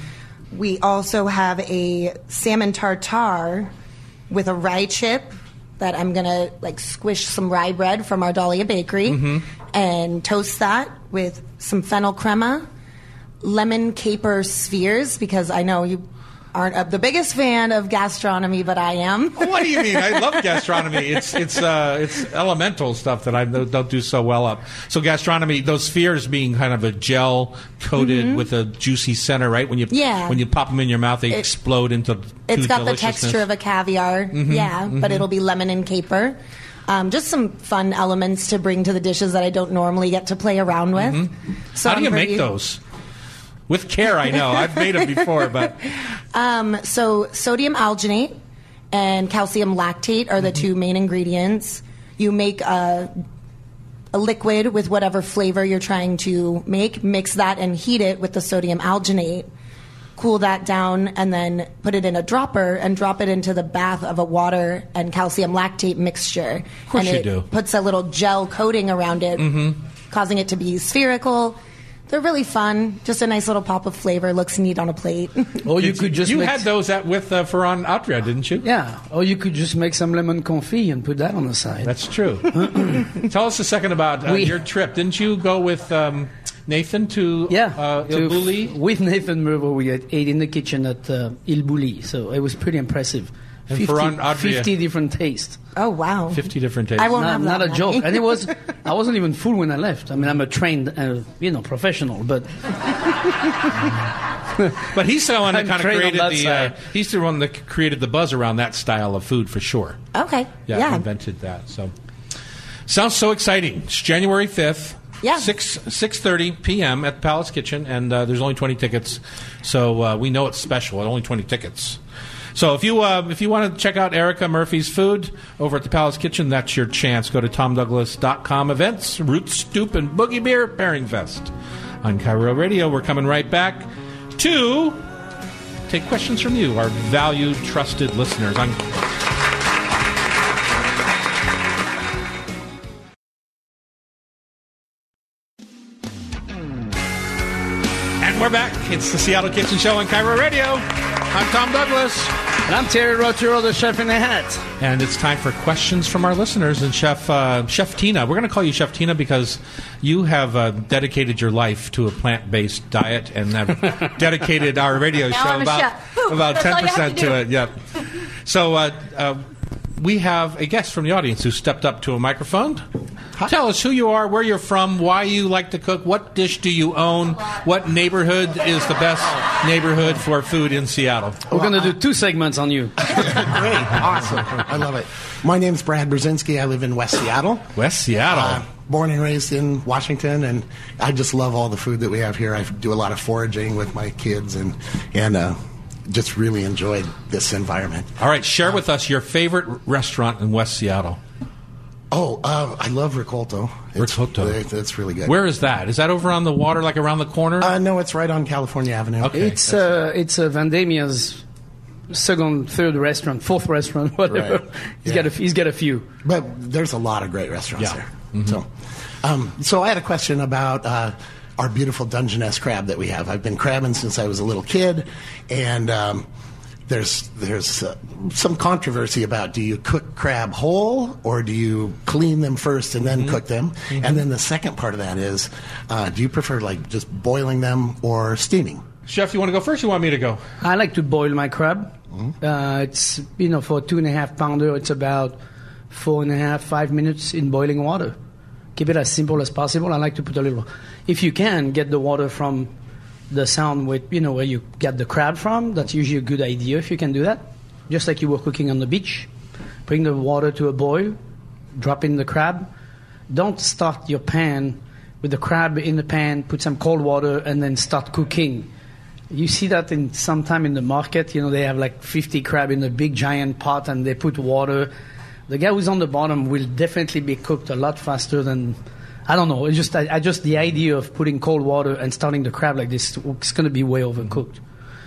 We also have a salmon tartare with a rye chip that I'm going to like squish some rye bread from our Dahlia Bakery and toast that with some fennel crema, lemon caper spheres, because I know you aren't uh, the biggest fan of gastronomy, but I am. What do you mean? I love gastronomy. It's it's uh, it's elemental stuff that I don't don't do so well up. So gastronomy, those spheres being kind of a gel coated with a juicy center, right? When you Yeah. when you pop them in your mouth, they It- explode into. It's to got the deliciousness. texture of a caviar, yeah, but it'll be lemon and caper. Um, just some fun elements to bring to the dishes that I don't normally get to play around with. So How do I'm you make pretty- those? With care, I know. I've made them before, but Um, so sodium alginate and calcium lactate are the two main ingredients. You make a, a liquid with whatever flavor you're trying to make, mix that and heat it with the sodium alginate, cool that down, and then put it in a dropper and drop it into the bath of a water and calcium lactate mixture. Of course and you it do. puts a little gel coating around it, causing it to be spherical. They're really fun. Just a nice little pop of flavor. Looks neat on a plate. Or you could just you make, had those at, with uh, Ferran Adria, didn't you? yeah, or you could just make some lemon confit and put that on the side. That's true. Tell us a second about uh, We- your trip. Didn't you go with um, Nathan to Yeah, uh, to- Il Bulli? with Nathan Mervo, we ate ate in the kitchen at uh, Il Bulli, so it was pretty impressive. And fifty, Ferran Adria- fifty different tastes. Oh wow! fifty different tastes. I won't Not, have not that a many. joke, and it was. I wasn't even full when I left. I mean, I'm a trained, uh, you know, professional, but But he's the one that I'm kind of trained on created that the. Uh, side. he's the one that created the buzz around that style of food for sure. Okay. Yeah, Yeah. invented that. So sounds so exciting. It's January fifth. Yeah. Six six thirty p.m. at Palace Kitchen, and uh, there's only twenty tickets, so uh, we know it's special. Only twenty tickets. So if you uh, if you want to check out Erica Murphy's food over at the Palace Kitchen, that's your chance. Go to tom douglas dot com events, Root Stoop, and Boogie Beer Pairing Fest. On Cairo Radio, we're coming right back to take questions from you, our valued, trusted listeners. On And we're back. It's the Seattle Kitchen Show on Cairo Radio. I'm Tom Douglas. and I'm Terry Rotero, the chef in the hat. And it's time for questions from our listeners. And Chef uh, Chef Tina, we're going to call you Chef Tina because you have uh, dedicated your life to a plant-based diet and have dedicated our radio Now show I'm a about chef. Whew, about that's ten all you have percent to to do. it. Yep. So uh, uh, we have a guest from the audience who stepped up to a microphone. Tell us who you are, where you're from, why you like to cook, what dish do you own, what neighborhood is the best neighborhood for food in Seattle. We're going to do two segments on you. Great. Awesome. I love it. My name's Brad Brzezinski. I live in West Seattle. West Seattle. Uh, born and raised in Washington, and I just love all the food that we have here. I do a lot of foraging with my kids, and and uh, just really enjoyed this environment. All right, share with us your favorite restaurant in West Seattle. Oh, uh, I love Ricolto. It's, Ricolto. It, it's really good. Where is that? Is that over on the water, like around the corner? Uh, no, it's right on California Avenue. Okay. It's uh, it's uh, Vendemia's second, third restaurant, fourth restaurant, whatever. Right. He's Yeah. got a he's got a few. But there's a lot of great restaurants Yeah. there. Mm-hmm. So, um, so I had a question about uh, our beautiful Dungeness crab that we have. I've been crabbing since I was a little kid, and um, there's there's uh, some controversy about, do you cook crab whole or do you clean them first and then Mm-hmm. cook them? Mm-hmm. And then the second part of that is, uh, do you prefer like just boiling them or steaming? Chef, you want to go first? Or you want me to go? I like to boil my crab. Mm-hmm. Uh, it's you know for a two and a half pounder, it's about four and a half five minutes in boiling water. Keep it as simple as possible. I like to put a little. If you can get the water from the sound with you know where you get the crab from, that's usually a good idea if you can do that. Just like you were cooking on the beach, bring the water to a boil, drop in the crab. Don't start your pan with the crab in the pan, put some cold water, and then start cooking. You see that in sometime in the market. You know, they have like fifty crab in a big giant pot, and they put water. The guy who's on the bottom will definitely be cooked a lot faster than, I don't know. It's just I, I just the idea of putting cold water and starting the crab like this, it's going to be way overcooked.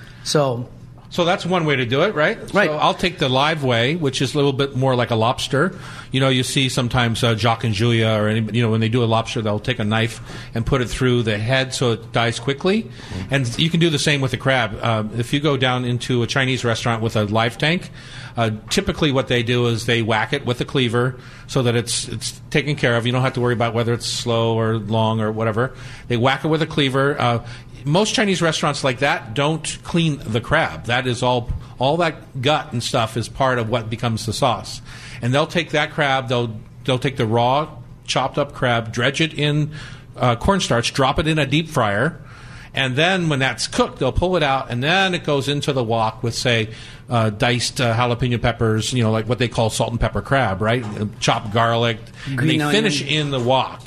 So. So that's one way to do it, right? Right. So I'll take the live way, which is a little bit more like a lobster. You know, you see sometimes uh, Jacques and Julia, or any, you know, when they do a lobster, they'll take a knife and put it through the head so it dies quickly. Mm-hmm. And you can do the same with the crab. Uh, if you go down into a Chinese restaurant with a live tank, uh, typically what they do is they whack it with a cleaver so that it's it's taken care of. You don't have to worry about whether it's slow or long or whatever. They whack it with a cleaver. Uh, Most Chinese restaurants like that don't clean the crab. That is all, all that gut and stuff is part of what becomes the sauce. And they'll take that crab, they'll, they'll take the raw, chopped up crab, dredge it in uh, cornstarch, drop it in a deep fryer, and then when that's cooked, they'll pull it out, and then it goes into the wok with, say, uh, diced uh, jalapeno peppers, you know, like what they call salt and pepper crab, right? Chopped garlic, and Green they finish onion. in the wok.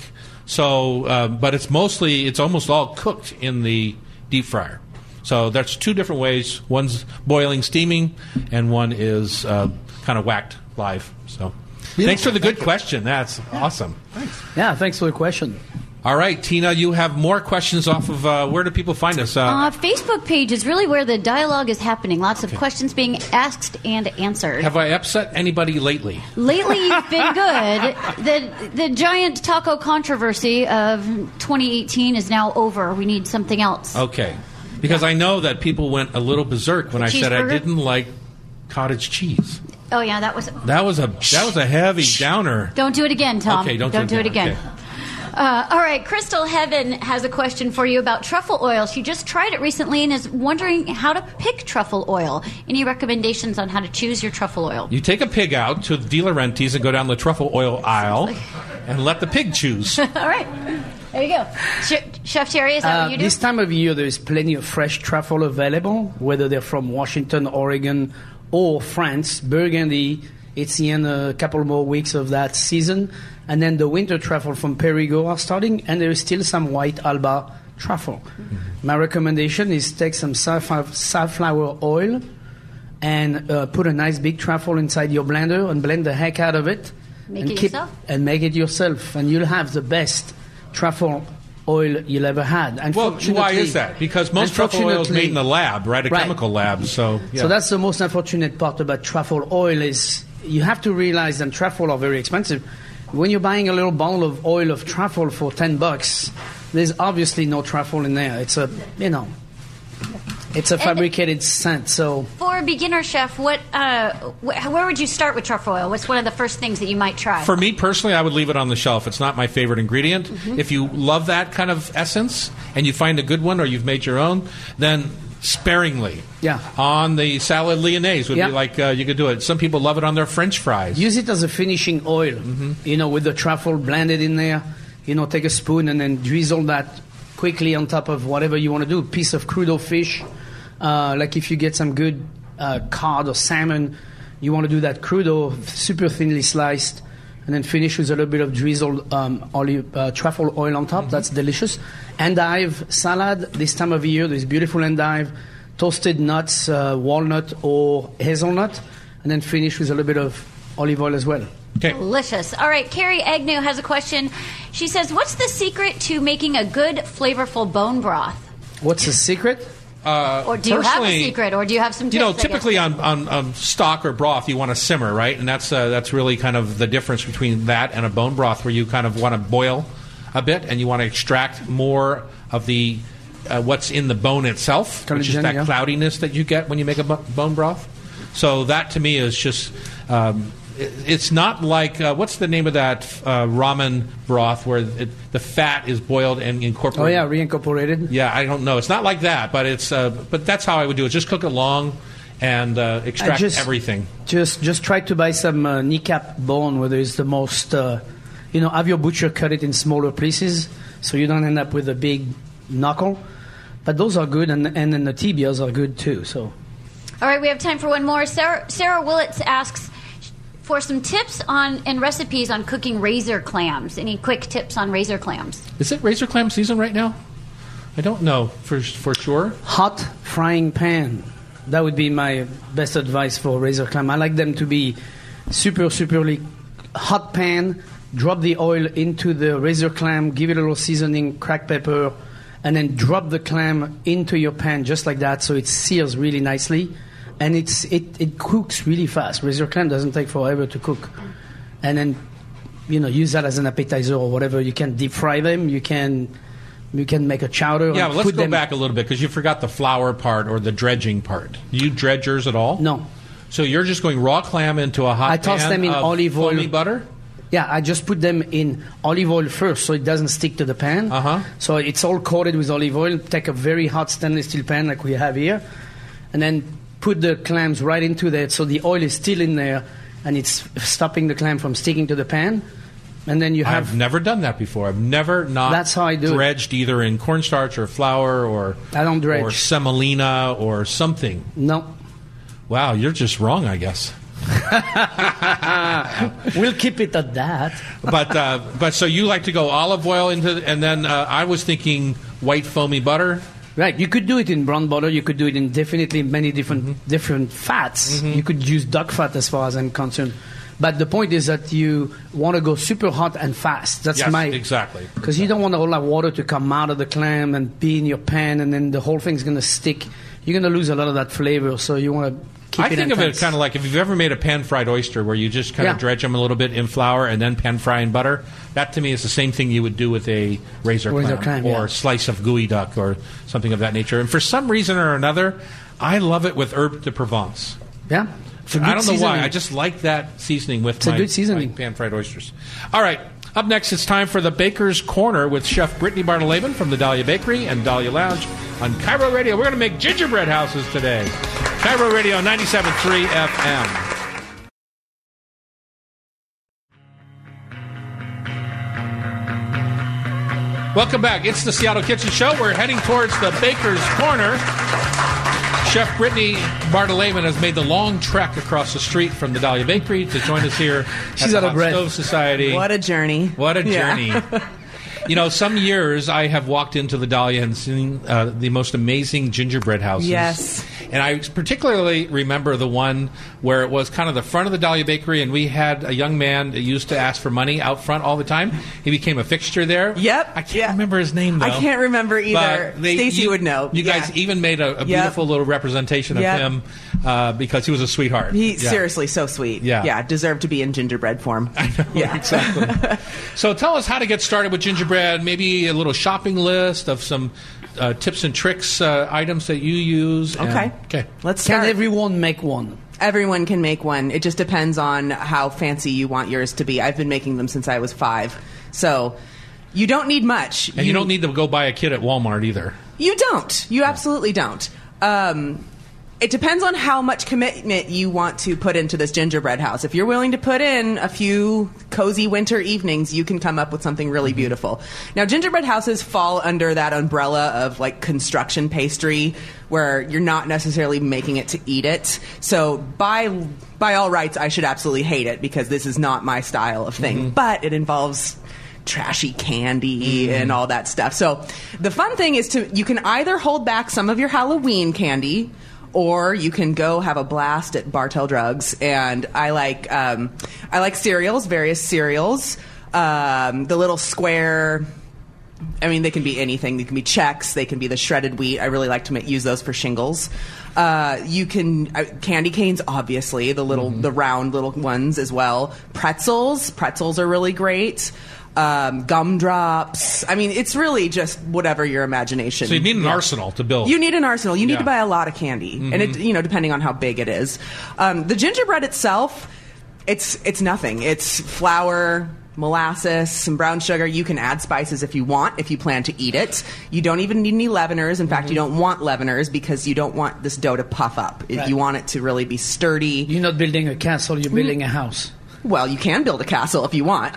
So, uh, but it's mostly, it's almost all cooked in the deep fryer. So that's two different ways. One's boiling, steaming, and one is uh, kind of whacked live. So, thanks for the good question. That's awesome. Yeah, thanks for the question. All right, Tina, you have more questions off of uh, where do people find us? Uh, Uh, Facebook page is really where the dialogue is happening. Lots of questions being asked and answered. have I upset anybody lately? Lately, you've been good. The the giant taco controversy of twenty eighteen is now over. We need something else. Okay. Because I know that people went a little berserk when The I said I cheeseburger? didn't like cottage cheese. Oh yeah, that was. That was a that was a heavy downer. Don't do it again, Tom. Okay, don't, do it again. Okay. Uh, all right, Crystal Heaven has a question for you about truffle oil. She just tried it recently and is wondering how to pick truffle oil. Any recommendations on how to choose your truffle oil? You take a pig out to De Laurentiis and go down the truffle oil aisle and let the pig choose. All right, there you go. Sh- Chef Terry, is that Uh, what you do? this time of year, there is plenty of fresh truffle available, whether they're from Washington, Oregon, or France. Burgundy, it's in a couple more weeks of that season. And then the winter truffle from Perrigo are starting, and there is still some white Alba truffle. Mm-hmm. My recommendation is take some safflower, safflower oil and uh, put a nice big truffle inside your blender and blend the heck out of it. Make and it keep, yourself? And make it yourself, and you'll have the best truffle oil you'll ever had. Well, why is that? Because most truffle oil is made in the lab, right? A Right. chemical lab. So, yeah. So that's the most unfortunate part about truffle oil is you have to realize that truffle are very expensive. When you're buying a little bottle of oil of truffle for ten bucks, there's obviously no truffle in there. It's a, you know, it's a fabricated scent. So For a beginner chef, what uh, wh- where would you start with truffle oil? What's one of the first things that you might try? For me personally, I would leave it on the shelf. It's not my favorite ingredient. Mm-hmm. If you love that kind of essence and you find a good one or you've made your own, then sparingly. Yeah. On the salad lyonnaise would Yeah. be like, uh, you could do it. Some people love it on their French fries. use it as a finishing oil. Mm-hmm. You know, with the truffle blended in there. You know, take a spoon and then drizzle that quickly on top of whatever you want to do. Piece of crudo fish. Uh, like if you get some good uh, cod or salmon, you want to do that crudo, super thinly sliced, and then finish with a little bit of drizzled um, olive, uh, truffle oil on top. Mm-hmm. That's delicious. Endive salad. This time of year, there's beautiful endive, toasted nuts, uh, walnut or hazelnut, and then finish with a little bit of olive oil as well. Okay. Delicious. All right, Carrie Agnew has a question. She says, what's the secret to making a good, flavorful bone broth? What's the secret? Uh, Or do you have a personally, secret, or do you have some tips? You know, I guess? typically on, on, on stock or broth, you want to simmer, right? And that's uh, that's really kind of the difference between that and a bone broth, where you kind of want to boil a bit and you want to extract more of the uh, what's in the bone itself, which is Collagen, that yeah. cloudiness that you get when you make a bo- bone broth. So that to me is just. Um, it, it's not like uh, what's the name of that uh, ramen broth where it, the fat is boiled and Oh incorporated. yeah, reincorporated. Yeah, I don't know. It's not like that, but it's. Uh, but that's how I would do it. Just cook it long, and uh, extract just- everything. Just just try to buy some uh, kneecap bone where there's the most, uh, you know, have your butcher cut it in smaller pieces so you don't end up with a big knuckle. But those are good, and and then the tibias are good too. So All right, we have time for one more. Sarah, Sarah Willits asks for some tips on and recipes on cooking razor clams. Any quick tips on razor clams? Is it razor clam season right now? I don't know for for sure. hot frying pan. That would be my best advice for razor clam. I like them to be super, superly hot pan. Drop the oil into the razor clam, give it a little seasoning, cracked pepper, and then drop the clam into your pan just like that, so it sears really nicely, and it's it, it cooks really fast. Razor clam doesn't take forever to cook, and then you know use that as an appetizer or whatever. You can deep fry them. You can you can make a chowder. Yeah, and but let's put go them- back a little bit because you forgot the flour part or the dredging part. Do you dredge yours at all? No. So you're just going raw clam into a hot I toss pan them in of olive oil. foamy butter? Yeah, I just put them in olive oil first so it doesn't stick to the pan. Uh-huh. So it's all coated with olive oil. Take a very hot stainless steel pan like we have here, and then put the clams right into there so the oil is still in there and it's stopping the clam from sticking to the pan. And then you have... I've never done that before. I've never not That's how I do it. dredged either in cornstarch or flour or I don't dredge. or semolina or something. No. Wow, you're just wrong, I guess. We'll keep it at that. But uh, but so you like to go olive oil into, and then uh, I was thinking white foamy butter. Right, you could do it in brown butter. You could do it in definitely many different Mm-hmm. different fats. You could use duck fat as far as I'm concerned. But the point is that you want to go super hot and fast. That's Yes, my exactly. Because you don't want all that water to come out of the clam and be in your pan, and then the whole thing's going to stick. You're going to lose a lot of that flavor. So you want to keep I it think of it intense. kind of like if you've ever made a pan-fried oyster where you just kind of Yeah. dredge them a little bit in flour and then pan-fry in butter. That to me is the same thing you would do with a razor, Razor clam, clam, or yeah. slice of gooey duck or something of that nature. And for some reason or another, I love it with herbe de Provence. Yeah. It's a good I don't know seasoning. why. I just like that seasoning with It's a my, good seasoning. my pan-fried oysters. All right. Up next, it's time for the Baker's Corner with Chef Brittany Bartoleben from the Dahlia Bakery and Dahlia Lounge on Cairo Radio. We're going to make gingerbread houses today. Cairo Radio ninety-seven point three F M. Welcome back. It's the Seattle Kitchen Show. We're heading towards the Baker's Corner. Chef Brittany Bartoleben has made the long trek across the street from the Dahlia Bakery to join us here She's at out the of Hot breath. Stove Society. What a journey. What a Yeah. journey. You know, some years I have walked into the Dahlia and seen uh, the most amazing gingerbread houses. Yes. And I particularly remember the one where it was kind of the front of the Dahlia Bakery, and we had a young man that used to ask for money out front all the time. He became a fixture there. Yep. I can't Yeah. remember his name, though. I can't remember either. But they- Stacy you- would know. You guys Yeah. even made a, a Yep. beautiful little representation of Yep. him uh, because he was a sweetheart. He Yeah. seriously so sweet. Yeah. Yeah, deserved to be in gingerbread form. I know, Yeah. exactly. So tell us how to get started with gingerbread, maybe a little shopping list of some uh, tips and tricks, uh, items that you use. and- Okay. okay. Let's Can start. everyone make one? Everyone can make one. It just depends on how fancy you want yours to be. I've been making them since I was five. So you don't need much. And you don't need to go buy a kit at Walmart either. You don't. You absolutely don't. Um, it depends on how much commitment you want to put into this gingerbread house. If you're willing to put in a few cozy winter evenings, you can come up with something really beautiful. Now, gingerbread houses fall under that umbrella of like construction pastry, where you're not necessarily making it to eat it. So by by all rights, I should absolutely hate it because this is not my style of thing. But it involves trashy candy Mm-hmm. and all that stuff. So the fun thing is to you can either hold back some of your Halloween candy, or you can go have a blast at Bartell Drugs. And I like um, I like cereals, various cereals. Um, the little square. I mean, they can be anything. They can be Chex. They can be the shredded wheat. I really like to ma- use those for shingles. Uh, you can uh, candy canes, obviously, the little, mm-hmm. the round little ones as well. Pretzels. Pretzels are really great. Um, gumdrops. I mean, it's really just whatever your imagination. So you need an yeah. arsenal to build. You need an arsenal. You need yeah. to buy a lot of candy, mm-hmm. and it, you know, depending on how big it is. Um, the gingerbread itself, it's it's nothing. It's flour, molasses, some brown sugar. You can add spices if you want, if you plan to eat it. You don't even need any leaveners. In fact, mm-hmm. you don't want leaveners because you don't want this dough to puff up. Right. You want it to really be sturdy. You're not building a castle, you're building a house. Well, you can build a castle if you want.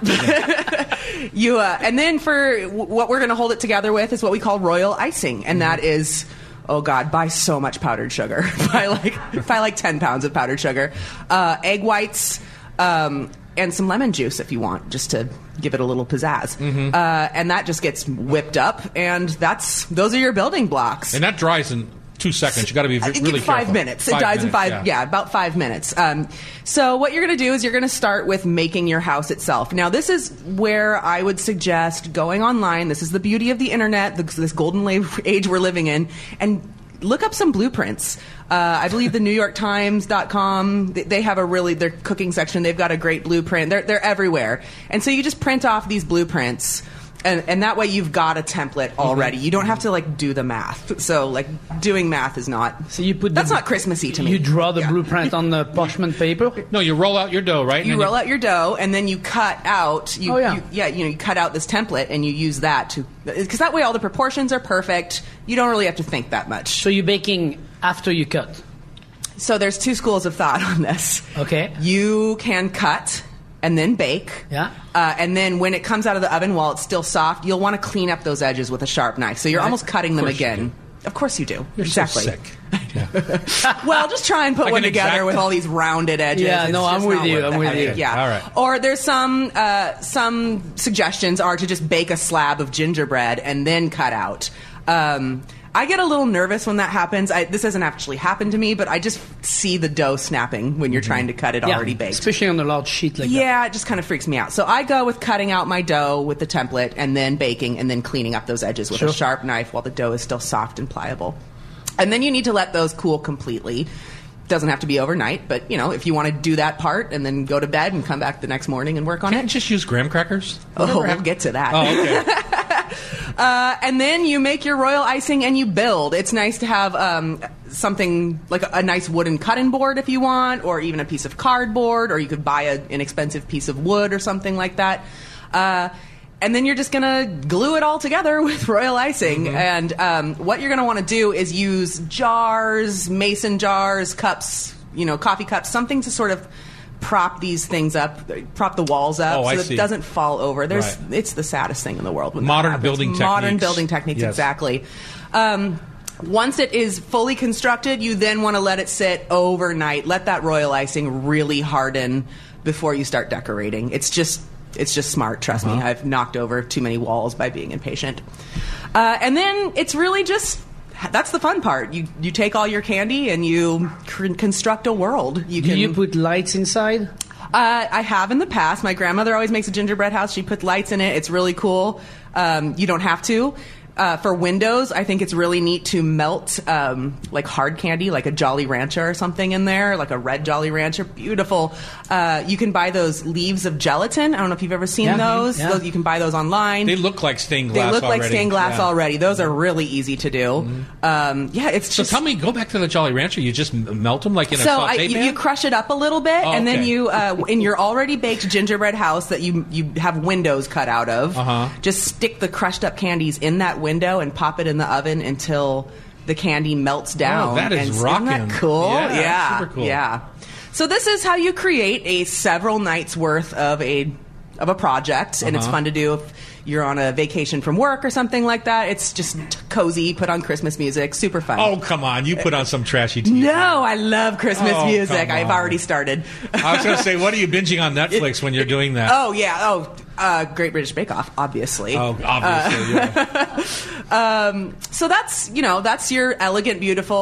you uh, And then for w- what we're going to hold it together with is what we call royal icing. And mm-hmm. that is... Oh, God, buy so much powdered sugar. buy, like, buy like ten pounds of powdered sugar. Uh, egg whites... Um, and some lemon juice if you want, just to give it a little pizzazz. Mm-hmm. Uh, and that just gets whipped up, and that's those are your building blocks. And that dries in two seconds. You got to be really careful. Five minutes. Five it dries minutes, in five. Yeah. yeah, about five minutes. Um, so what you're going to do is you're going to start with making your house itself. Now, this is where I would suggest going online. This is the beauty of the internet, this golden age we're living in, and look up some blueprints. Uh, I believe the New York Times dot com, they have a really, their cooking section, they've got a great blueprint. They're, they're everywhere. And so you just print off these blueprints, and, and that way you've got a template already. Mm-hmm. You don't have to, like, do the math. So, like, doing math is not, so you put that's the, not Christmassy to me. You draw the yeah. blueprint on the parchment paper? No, you roll out your dough, right? You and roll you... out your dough, and then you cut out, you, oh, yeah. You, yeah, you know, you cut out this template, and you use that to, because that way all the proportions are perfect. You don't really have to think that much. So you're baking after you cut? So there's two schools of thought on this. Okay. You can cut and then bake. Yeah. Uh, and then when it comes out of the oven, while it's still soft, you'll want to clean up those edges with a sharp knife. So you're right. almost cutting them again. Of course you do. You're exactly. so sick. Yeah. Well, just try and put like one together exact... with all these rounded edges. Yeah, it's no, I'm with you. I'm with you. Yeah. All right. Or there's some uh, some suggestions are to just bake a slab of gingerbread and then cut out. Um, I get a little nervous when that happens. I, this hasn't actually happened to me, but I just see the dough snapping when you're mm-hmm. trying to cut it yeah, already baked. Especially on a large sheet like yeah, that. Yeah, it just kind of freaks me out. So I go with cutting out my dough with the template and then baking and then cleaning up those edges with sure. a sharp knife while the dough is still soft and pliable. And then you need to let those cool completely. Doesn't have to be overnight, but, you know, if you want to do that part and then go to bed and come back the next morning and work on Can't it. just use graham crackers? Oh, we'll get to that. Oh, okay. uh, and then you make your royal icing and you build. It's nice to have um, something like a, a nice wooden cutting board if you want, or even a piece of cardboard, or you could buy an inexpensive piece of wood or something like that. Uh, and then you're just going to glue it all together with royal icing. Mm-hmm. And um, what you're going to want to do is use jars, mason jars, cups, you know, coffee cups, something to sort of prop these things up, prop the walls up oh, so I that see. it doesn't fall over. There's, right. It's the saddest thing in the world. When Modern that building techniques. Modern building techniques, yes. exactly. Um, once it is fully constructed, you then want to let it sit overnight. Let that royal icing really harden before you start decorating. It's just... It's just smart, trust uh-huh. me. I've knocked over too many walls by being impatient. Uh, and then it's really just, that's the fun part. You you take all your candy and you c- construct a world. You Do can, you put lights inside? Uh, I have in the past. My grandmother always makes a gingerbread house. She puts lights in it. It's really cool. Um, you don't have to. Uh, for windows, I think it's really neat to melt um, like hard candy, like a Jolly Rancher or something in there, like a red Jolly Rancher. Beautiful. Uh, you can buy those leaves of gelatin. I don't know if you've ever seen yeah, those. yeah. those. You can buy those online. They look like stained glass They look already. like stained glass yeah. already. Those are really easy to do. Mm-hmm. Um, yeah, it's so just... tell me, go back to the Jolly Rancher. You just melt them like in a so saute I, you, pan? you crush it up a little bit, oh, and then okay. you, uh, in your already baked gingerbread house that you you have windows cut out of, uh-huh. just stick the crushed up candies in that window and pop it in the oven until the candy melts down. Oh, that is and, rocking. Isn't that cool? Yeah, yeah, super cool. Yeah. So this is how you create a several nights worth of a of a project, and uh-huh. it's fun to do if you're on a vacation from work or something like that. It's just cozy, put on Christmas music, super fun. Oh, come on. You put on some trashy T V. No, I love Christmas oh, music. come I've on. already started. I was going to say, what are you binging on Netflix when you're doing that? Oh, yeah. Oh, uh, Great British Bake Off, obviously. Oh, obviously, uh, yeah. um, so that's, you know, that's your elegant, beautiful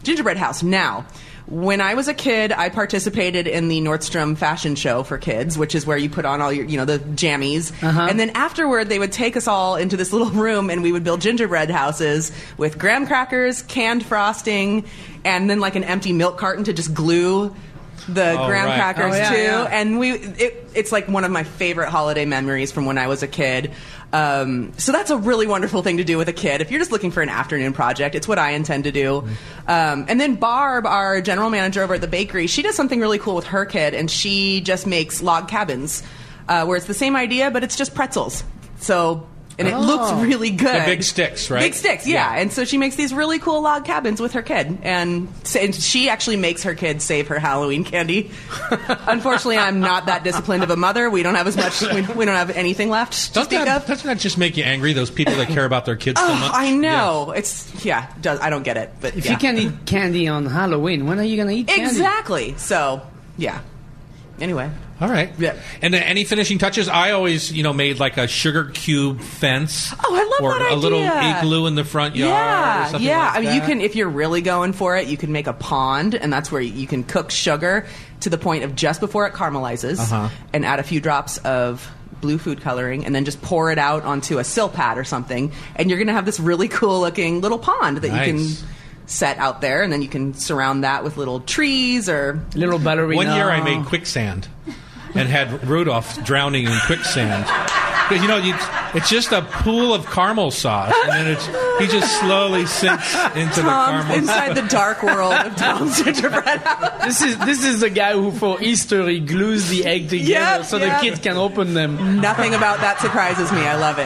gingerbread house. Now, when I was a kid, I participated in the Nordstrom fashion show for kids, which is where you put on all your, you know, the jammies. Uh-huh. And then afterward, they would take us all into this little room and we would build gingerbread houses with graham crackers, canned frosting, and then like an empty milk carton to just glue the Oh, graham right. crackers Oh, yeah, too. yeah. And we, it, it's like one of my favorite holiday memories from when I was a kid. Um, so that's a really wonderful thing to do with a kid. If you're just looking for an afternoon project, it's what I intend to do. Um, and then Barb, our general manager over at the bakery, she does something really cool with her kid, and she just makes log cabins, uh, where it's the same idea, but it's just pretzels. So. And it Oh. looks really good. They're big sticks, right? Big sticks, yeah. Yeah. And so she makes these really cool log cabins with her kid, and, and she actually makes her kid save her Halloween candy. Unfortunately, I'm not that disciplined of a mother. We don't have as much. We, we don't have anything left to Doesn't speak that, of. doesn't that just make you angry? Those people that care about their kids so Oh, much. I know. It's yeah. Does I don't get it, but If yeah. you can't eat candy on Halloween, when are you going to eat candy? exactly. So yeah. Anyway. All right. Yeah. And then any finishing touches? I always, you know, made like a sugar cube fence. Oh, I love or that a little idea. igloo in the front yard. or Yeah, something yeah. like I mean, you that. can if you're really going for it, you can make a pond, and that's where you can cook sugar to the point of just before it caramelizes, Uh-huh. and add a few drops of blue food coloring, and then just pour it out onto a sill pad or something, and you're going to have this really cool looking little pond that you Nice. can set out there, and then you can surround that with little trees or. Little ballerina. One year I made quicksand and had Rudolph drowning in quicksand. Because, you know, you, it's just a pool of caramel sauce, and then it's, he just slowly sinks into the Tom's caramel. inside the dark world of Tom's gingerbread house. This is this is the guy who for Easter he glues the egg together Yep, so yep. the kids can open them. Nothing about that surprises me. I love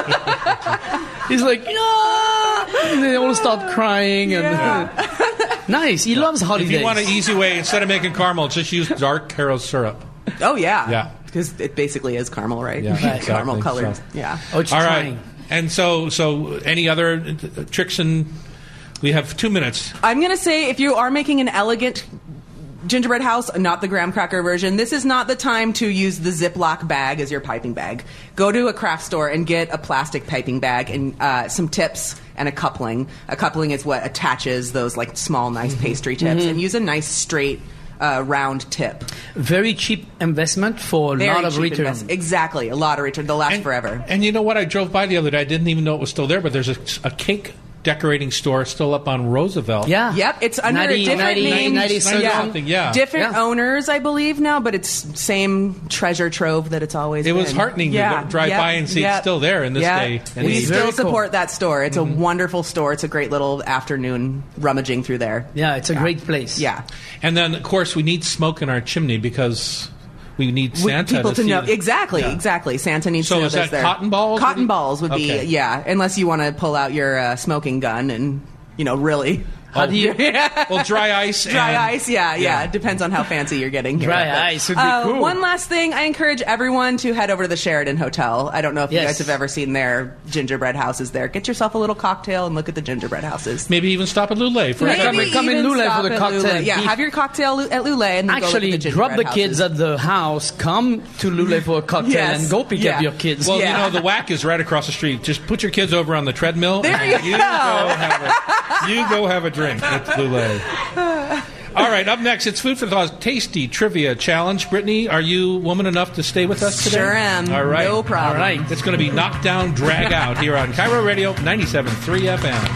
it. He's like, yeah, and they all start crying and nice. He loves holidays. If you want an easy way, instead of making caramel, just use dark Karo syrup. Oh yeah, Yeah. because it basically is caramel, right? Yeah, exactly. Caramel colored. So- Yeah. Oh, it's All trying. right. And so, so any other uh, tricks? And we have two minutes. I'm gonna say if you are making an elegant gingerbread house, not the graham cracker version, this is not the time to use the Ziploc bag as your piping bag. Go to a craft store and get a plastic piping bag and uh, some tips and a coupling. A coupling is what attaches those like small, nice pastry tips, and use a nice straight. Uh, round tip. Very cheap investment for a Very lot of cheap return. invest- Exactly, a lot of return. They'll last And, forever. And you know what? I drove by the other day. I didn't even know it was still there, but there's a, a cake decorating store still up on Roosevelt. Yeah. Yep, it's under ninety, a different ninety, name. ninety Yeah. something. Yeah. Different Yeah. owners, I believe now, but it's same treasure trove that it's always It been. was heartening to yeah. go- drive yep. by and see it's yep. still there in this yep. day and We age. still Very cool. support that store. It's a wonderful store. It's a great little afternoon rummaging through there. Yeah, it's a great place. Yeah. And then, of course, we need smoke in our chimney because we need We- Santa people to see know the- exactly, Yeah. exactly. Santa needs So to know is there's that there. cotton balls? Cotton Would be- balls would be Okay. yeah, unless you want to pull out your uh, smoking gun and you know really. How do you? Well, dry ice. Dry and- ice, yeah, yeah, yeah. It depends on how fancy you're getting. here. Dry But, ice would be uh, cool. One last thing, I encourage everyone to head over to the Sheridan Hotel. I don't know if you Yes. guys have ever seen their gingerbread houses there. Get yourself a little cocktail and look at the gingerbread houses. Maybe even stop at Lule for Maybe a come in- come in even Lule for stop the at cocktail. Lule. Yeah, have your cocktail lu- at Lule and then go look Actually, at the drop the gingerbread kids houses. at the house, come to Lule for a cocktail, Yes. and go pick Yeah. up your kids. Well, Yeah. you know, the whack is right across the street. Just put your kids over on the treadmill. There and you you go. Go have a, you go have a drink at Lule. All right, up next, it's Food for Thought Tasty Trivia Challenge. Brittany, are you woman enough to stay with us today? Sure am. All right. No problem. All right. It's going to be Knockdown, Drag Out here on Cairo Radio ninety-seven point three F M.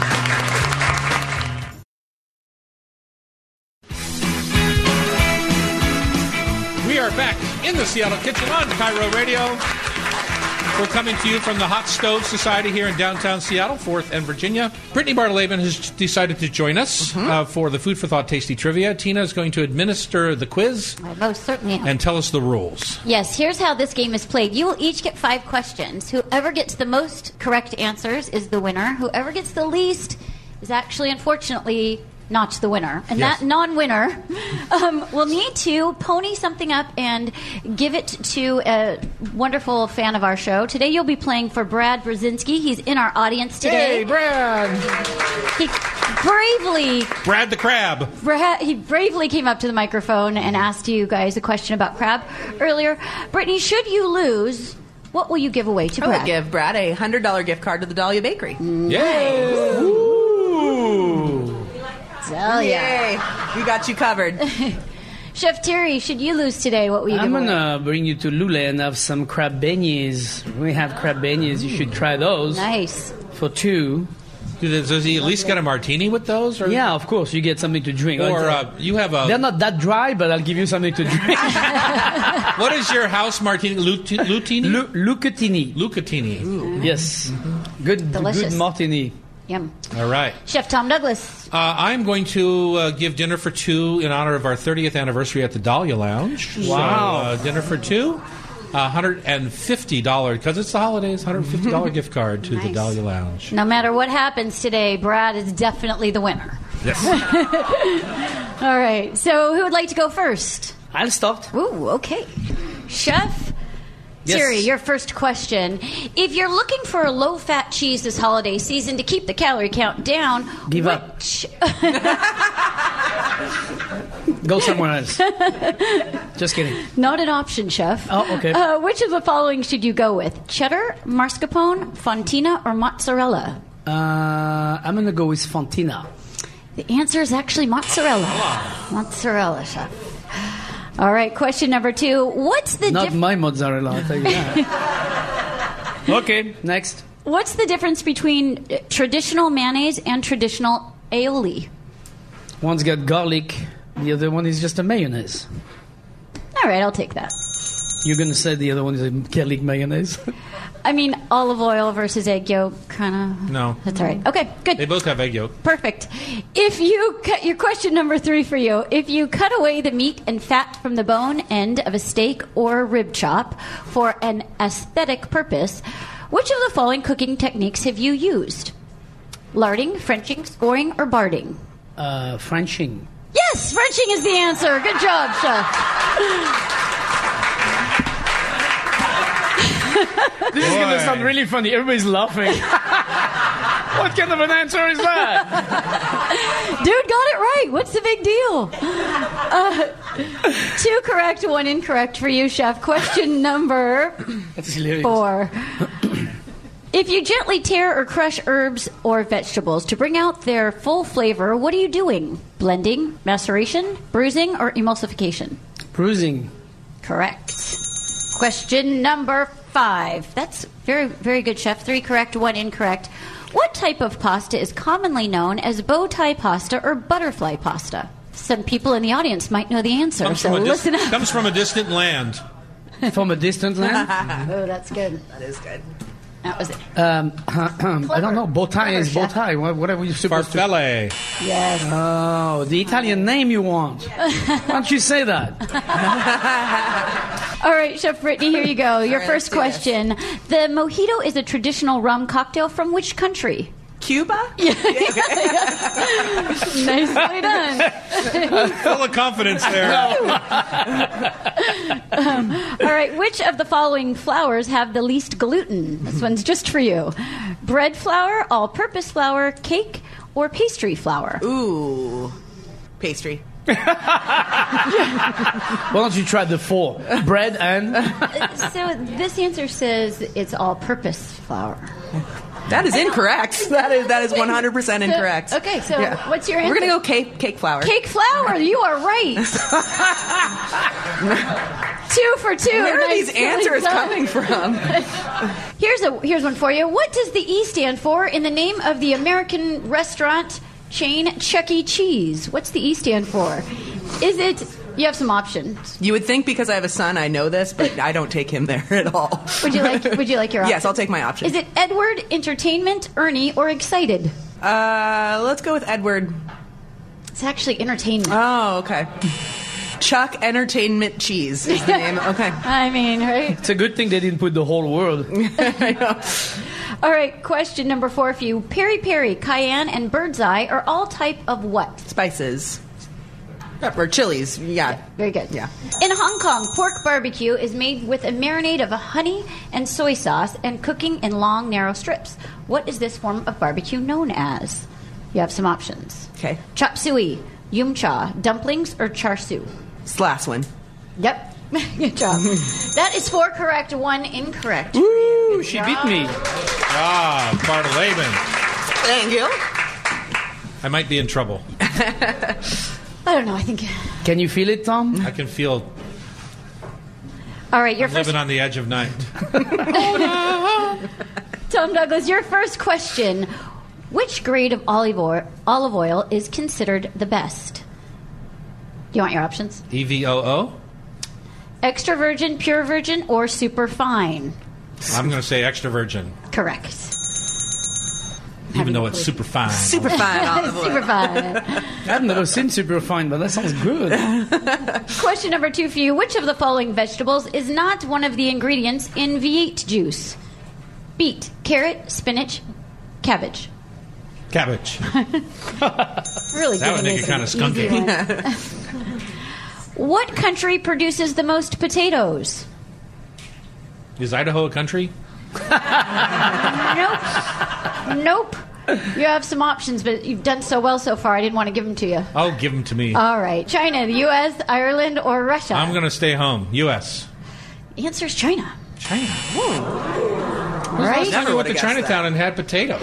We are back in the Seattle kitchen on Cairo Radio. We're coming to you from the Hot Stove Society here in downtown Seattle, fourth and Virginia. Brittany Bartoleben has decided to join us Mm-hmm. uh, for the Food for Thought Tasty Trivia. Tina is going to administer the quiz I most certainly am. and tell us the rules. Yes, here's how this game is played. You will each get five questions. Whoever gets the most correct answers is the winner. Whoever gets the least is actually, unfortunately, not the winner. And Yes. that non-winner um, will need to pony something up and give it to a wonderful fan of our show. Today you'll be playing for Brad Brzezinski. He's in our audience today. Hey, Brad! He bravely Brad the Crab. Brad, he bravely came up to the microphone and asked you guys a question about crab earlier. Brittany, should you lose, what will you give away to I Brad? would give Brad a one hundred dollars gift card to the Dahlia Bakery. Yay! Ooh. Tell ya. Yay. We got you covered. Chef Thierry, should you lose today, what will you I'm give away? gonna bring you to Lule and have some crab beignets. We have crab beignets. You should try those. Nice. For two. Does, does he at least get a martini with those? Or? Yeah, of course. You get something to drink. Or uh, you have a... They're not that dry, but I'll give you something to drink. What is your house martini? Lut- Lutini? Lu- Lucatini. Lucatini. Yes. Mm-hmm. Good, Delicious. good martini. Yum. All right. Chef Tom Douglas. Uh, I'm going to uh, give dinner for two in honor of our thirtieth anniversary at the Dahlia Lounge. Wow. So, uh, dinner for two. Uh, one hundred fifty dollars, because it's the holidays, one hundred fifty dollars gift card to Nice. the Dahlia Lounge. No matter what happens today, Brad is definitely the winner. Yes. All right. So who would like to go first? I'll start. Ooh, okay. Chef Yes. Thierry, your first question. If you're looking for a low-fat cheese this holiday season to keep the calorie count down, Give up. which... Go somewhere else. Just kidding. Not an option, Chef. Oh, okay. Uh, which of the following should you go with? Cheddar, mascarpone, fontina, or mozzarella? Uh, I'm going to go with Fontina. The answer is actually mozzarella. Mozzarella, Chef. All right, question number two. What's the Not dif- my mozzarella, I'll tell you that. Okay, next. What's the difference between uh, traditional mayonnaise and traditional aioli? One's got garlic, the other one is just a mayonnaise. All right, I'll take that. You're going to say the other one is a garlic mayonnaise? I mean, olive oil versus egg yolk, kind of. No. That's all right. Okay, good. They both have egg yolk. Perfect. If you cut your question number three for you, if you cut away the meat and fat from the bone end of a steak or a rib chop for an aesthetic purpose, which of the following cooking techniques have you used? Larding, Frenching, scoring, or barding? Uh, Frenching. Yes, Frenching is the answer. Good job, Chef. This is going to sound really funny. Everybody's laughing. What kind of an answer is that? Dude got it right. What's the big deal? Uh, two correct, one incorrect for you, Chef. Question number That's hilarious. four. If you gently tear or crush herbs or vegetables to bring out their full flavor, what are you doing? Blending, maceration, bruising, or emulsification? Bruising. Correct. Question number five. That's very, very good, Chef. Three correct, one incorrect. What type of pasta is commonly known as bow tie pasta or butterfly pasta? Some people in the audience might know the answer, Comes so from a dis- listen up. Comes from a distant land. From a distant land? Oh, that's good. That is good. That was it. Um, I don't know. Bow tie Clever, is bow chef. tie. What, what are we supposed to... Farfalle. Yes. Oh, the Italian name you want. Why don't you say that? All right, Chef Brittany, here you go. Your right, first let's do question. The mojito is a traditional rum cocktail from which country? Cuba? Nicely done. Full of confidence there. um, all right, which of the following flours have the least gluten? This one's just for you. Bread flour, all-purpose flour, cake, or pastry flour? Ooh. Pastry. Why don't you try the four? Bread and... So this answer says it's all-purpose flour. That is incorrect. That is that is one hundred percent So- incorrect. okay, so what's your We're going to answer? go cake cake flour. Cake flour. You are right. Two for two. Where are these Nicely answers done. coming from? Here's a here's one for you. What does the E stand for in the name of the American restaurant chain Chuck E. Cheese? What's the E stand for? Is it? You have some options. You would think because I have a son I know this, but I don't take him there at all. Would you like Would you like your options? Yes, I'll take my option. Is it Edward, Entertainment, Ernie, or Excited? Uh, let's go with Edward. It's actually Entertainment. Oh, okay. Chuck Entertainment Cheese is the name. Okay. I mean, right? It's a good thing they didn't put the whole world. I know. All right, question number four for you. Peri Peri, Cayenne, and Bird's Eye are all type of what? Spices. Or chilies. Yeah. Very good. Yeah. In Hong Kong, pork barbecue is made with a marinade of honey and soy sauce and cooking in long, narrow strips. What is this form of barbecue known as? You have some options. Okay. Chop suey, yum cha, dumplings, or char siu? It's the last one. Yep. Good job. That is four correct, one incorrect. Woo, she beat me. Ah, Bart Laban. Thank you. I might be in trouble. I don't know. I think. Can you feel it, Tom? I can feel All right, your I'm first. living on the edge of night. Tom Douglas, your first question. Which grade of olive oil, olive oil is considered the best? Do you want your options? E V O O? Extra virgin, pure virgin, or super fine? I'm going to say extra virgin, Correct. even though it's super fine. Super fine olive oil. Super fine. I've never seen super fine, but that sounds good. Question number two for you. Which of the following vegetables is not one of the ingredients in V eight juice? Beet, carrot, spinach, cabbage. Cabbage. Really That would giving make this it kinda an easy skunky. one. What country produces the most potatoes? Is Idaho a country? Nope. Nope. You have some options, but you've done so well so far, I didn't want to give them to you. Oh, give them to me. All right. China, the U S, Ireland, or Russia? I'm going to stay home. U S The answer is China. China. Right? I went to guessed Chinatown and had potatoes.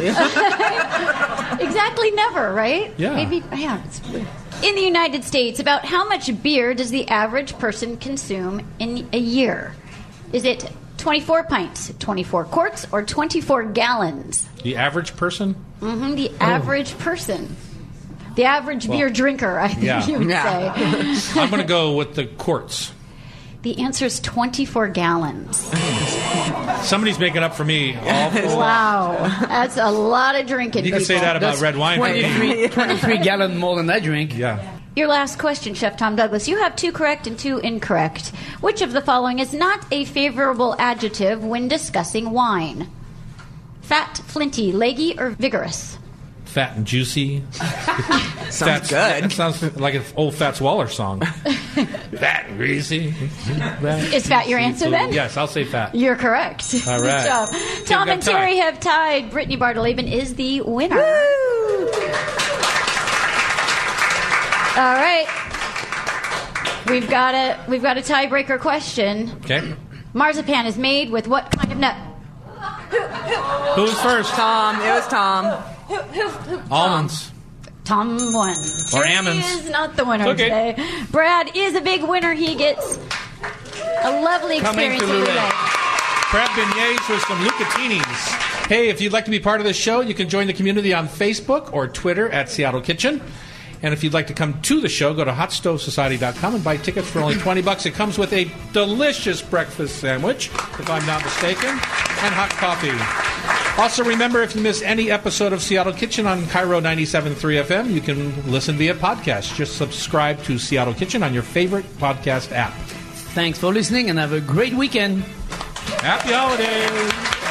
Exactly never, right? Yeah. Maybe, yeah. It's weird. In the United States, about how much beer does the average person consume in a year? Is it twenty-four pints, twenty-four quarts, or twenty-four gallons? The average person? hmm the average person. The average beer drinker, I think yeah. you would Yeah. say. I'm going to go with the quarts. The answer is twenty-four gallons. Somebody's making up for me. All Wow. That's a lot of drinking. You can say people. that about That's red wine. for me. twenty-three, twenty-three gallon more than I drink. Yeah. Your last question, Chef Tom Douglas. You have two correct and two incorrect. Which of the following is not a favorable adjective when discussing wine? Fat, flinty, leggy, or vigorous? Fat and juicy. Sounds That's, good. That sounds like an old Fats Waller song. Fat and greasy. Is fat your answer then? Yes, I'll say fat. You're correct. All Good right. job. Tim Tom got and Terry tied. have tied. Brittany Bartoleben is the winner. All right. We've got a we've got a tiebreaker question. Okay. Marzipan is made with what kind of nut? Who's first? Tom. It was Tom. Who, who, who? Almonds. Tom won. Or Terry almonds. is not the winner Okay. today. Brad is a big winner. He gets a lovely Coming experience to at Lule. Lule. Crab beignets with some lucatinis. Hey, if you'd like to be part of the show, you can join the community on Facebook or Twitter at Seattle Kitchen. And if you'd like to come to the show, go to hot stove society dot com and buy tickets for only twenty bucks. It comes with a delicious breakfast sandwich, if I'm not mistaken, and hot coffee. Also, remember, if you miss any episode of Seattle Kitchen on Cairo ninety-seven point three F M, you can listen via podcast. Just subscribe to Seattle Kitchen on your favorite podcast app. Thanks for listening and have a great weekend. Happy holidays!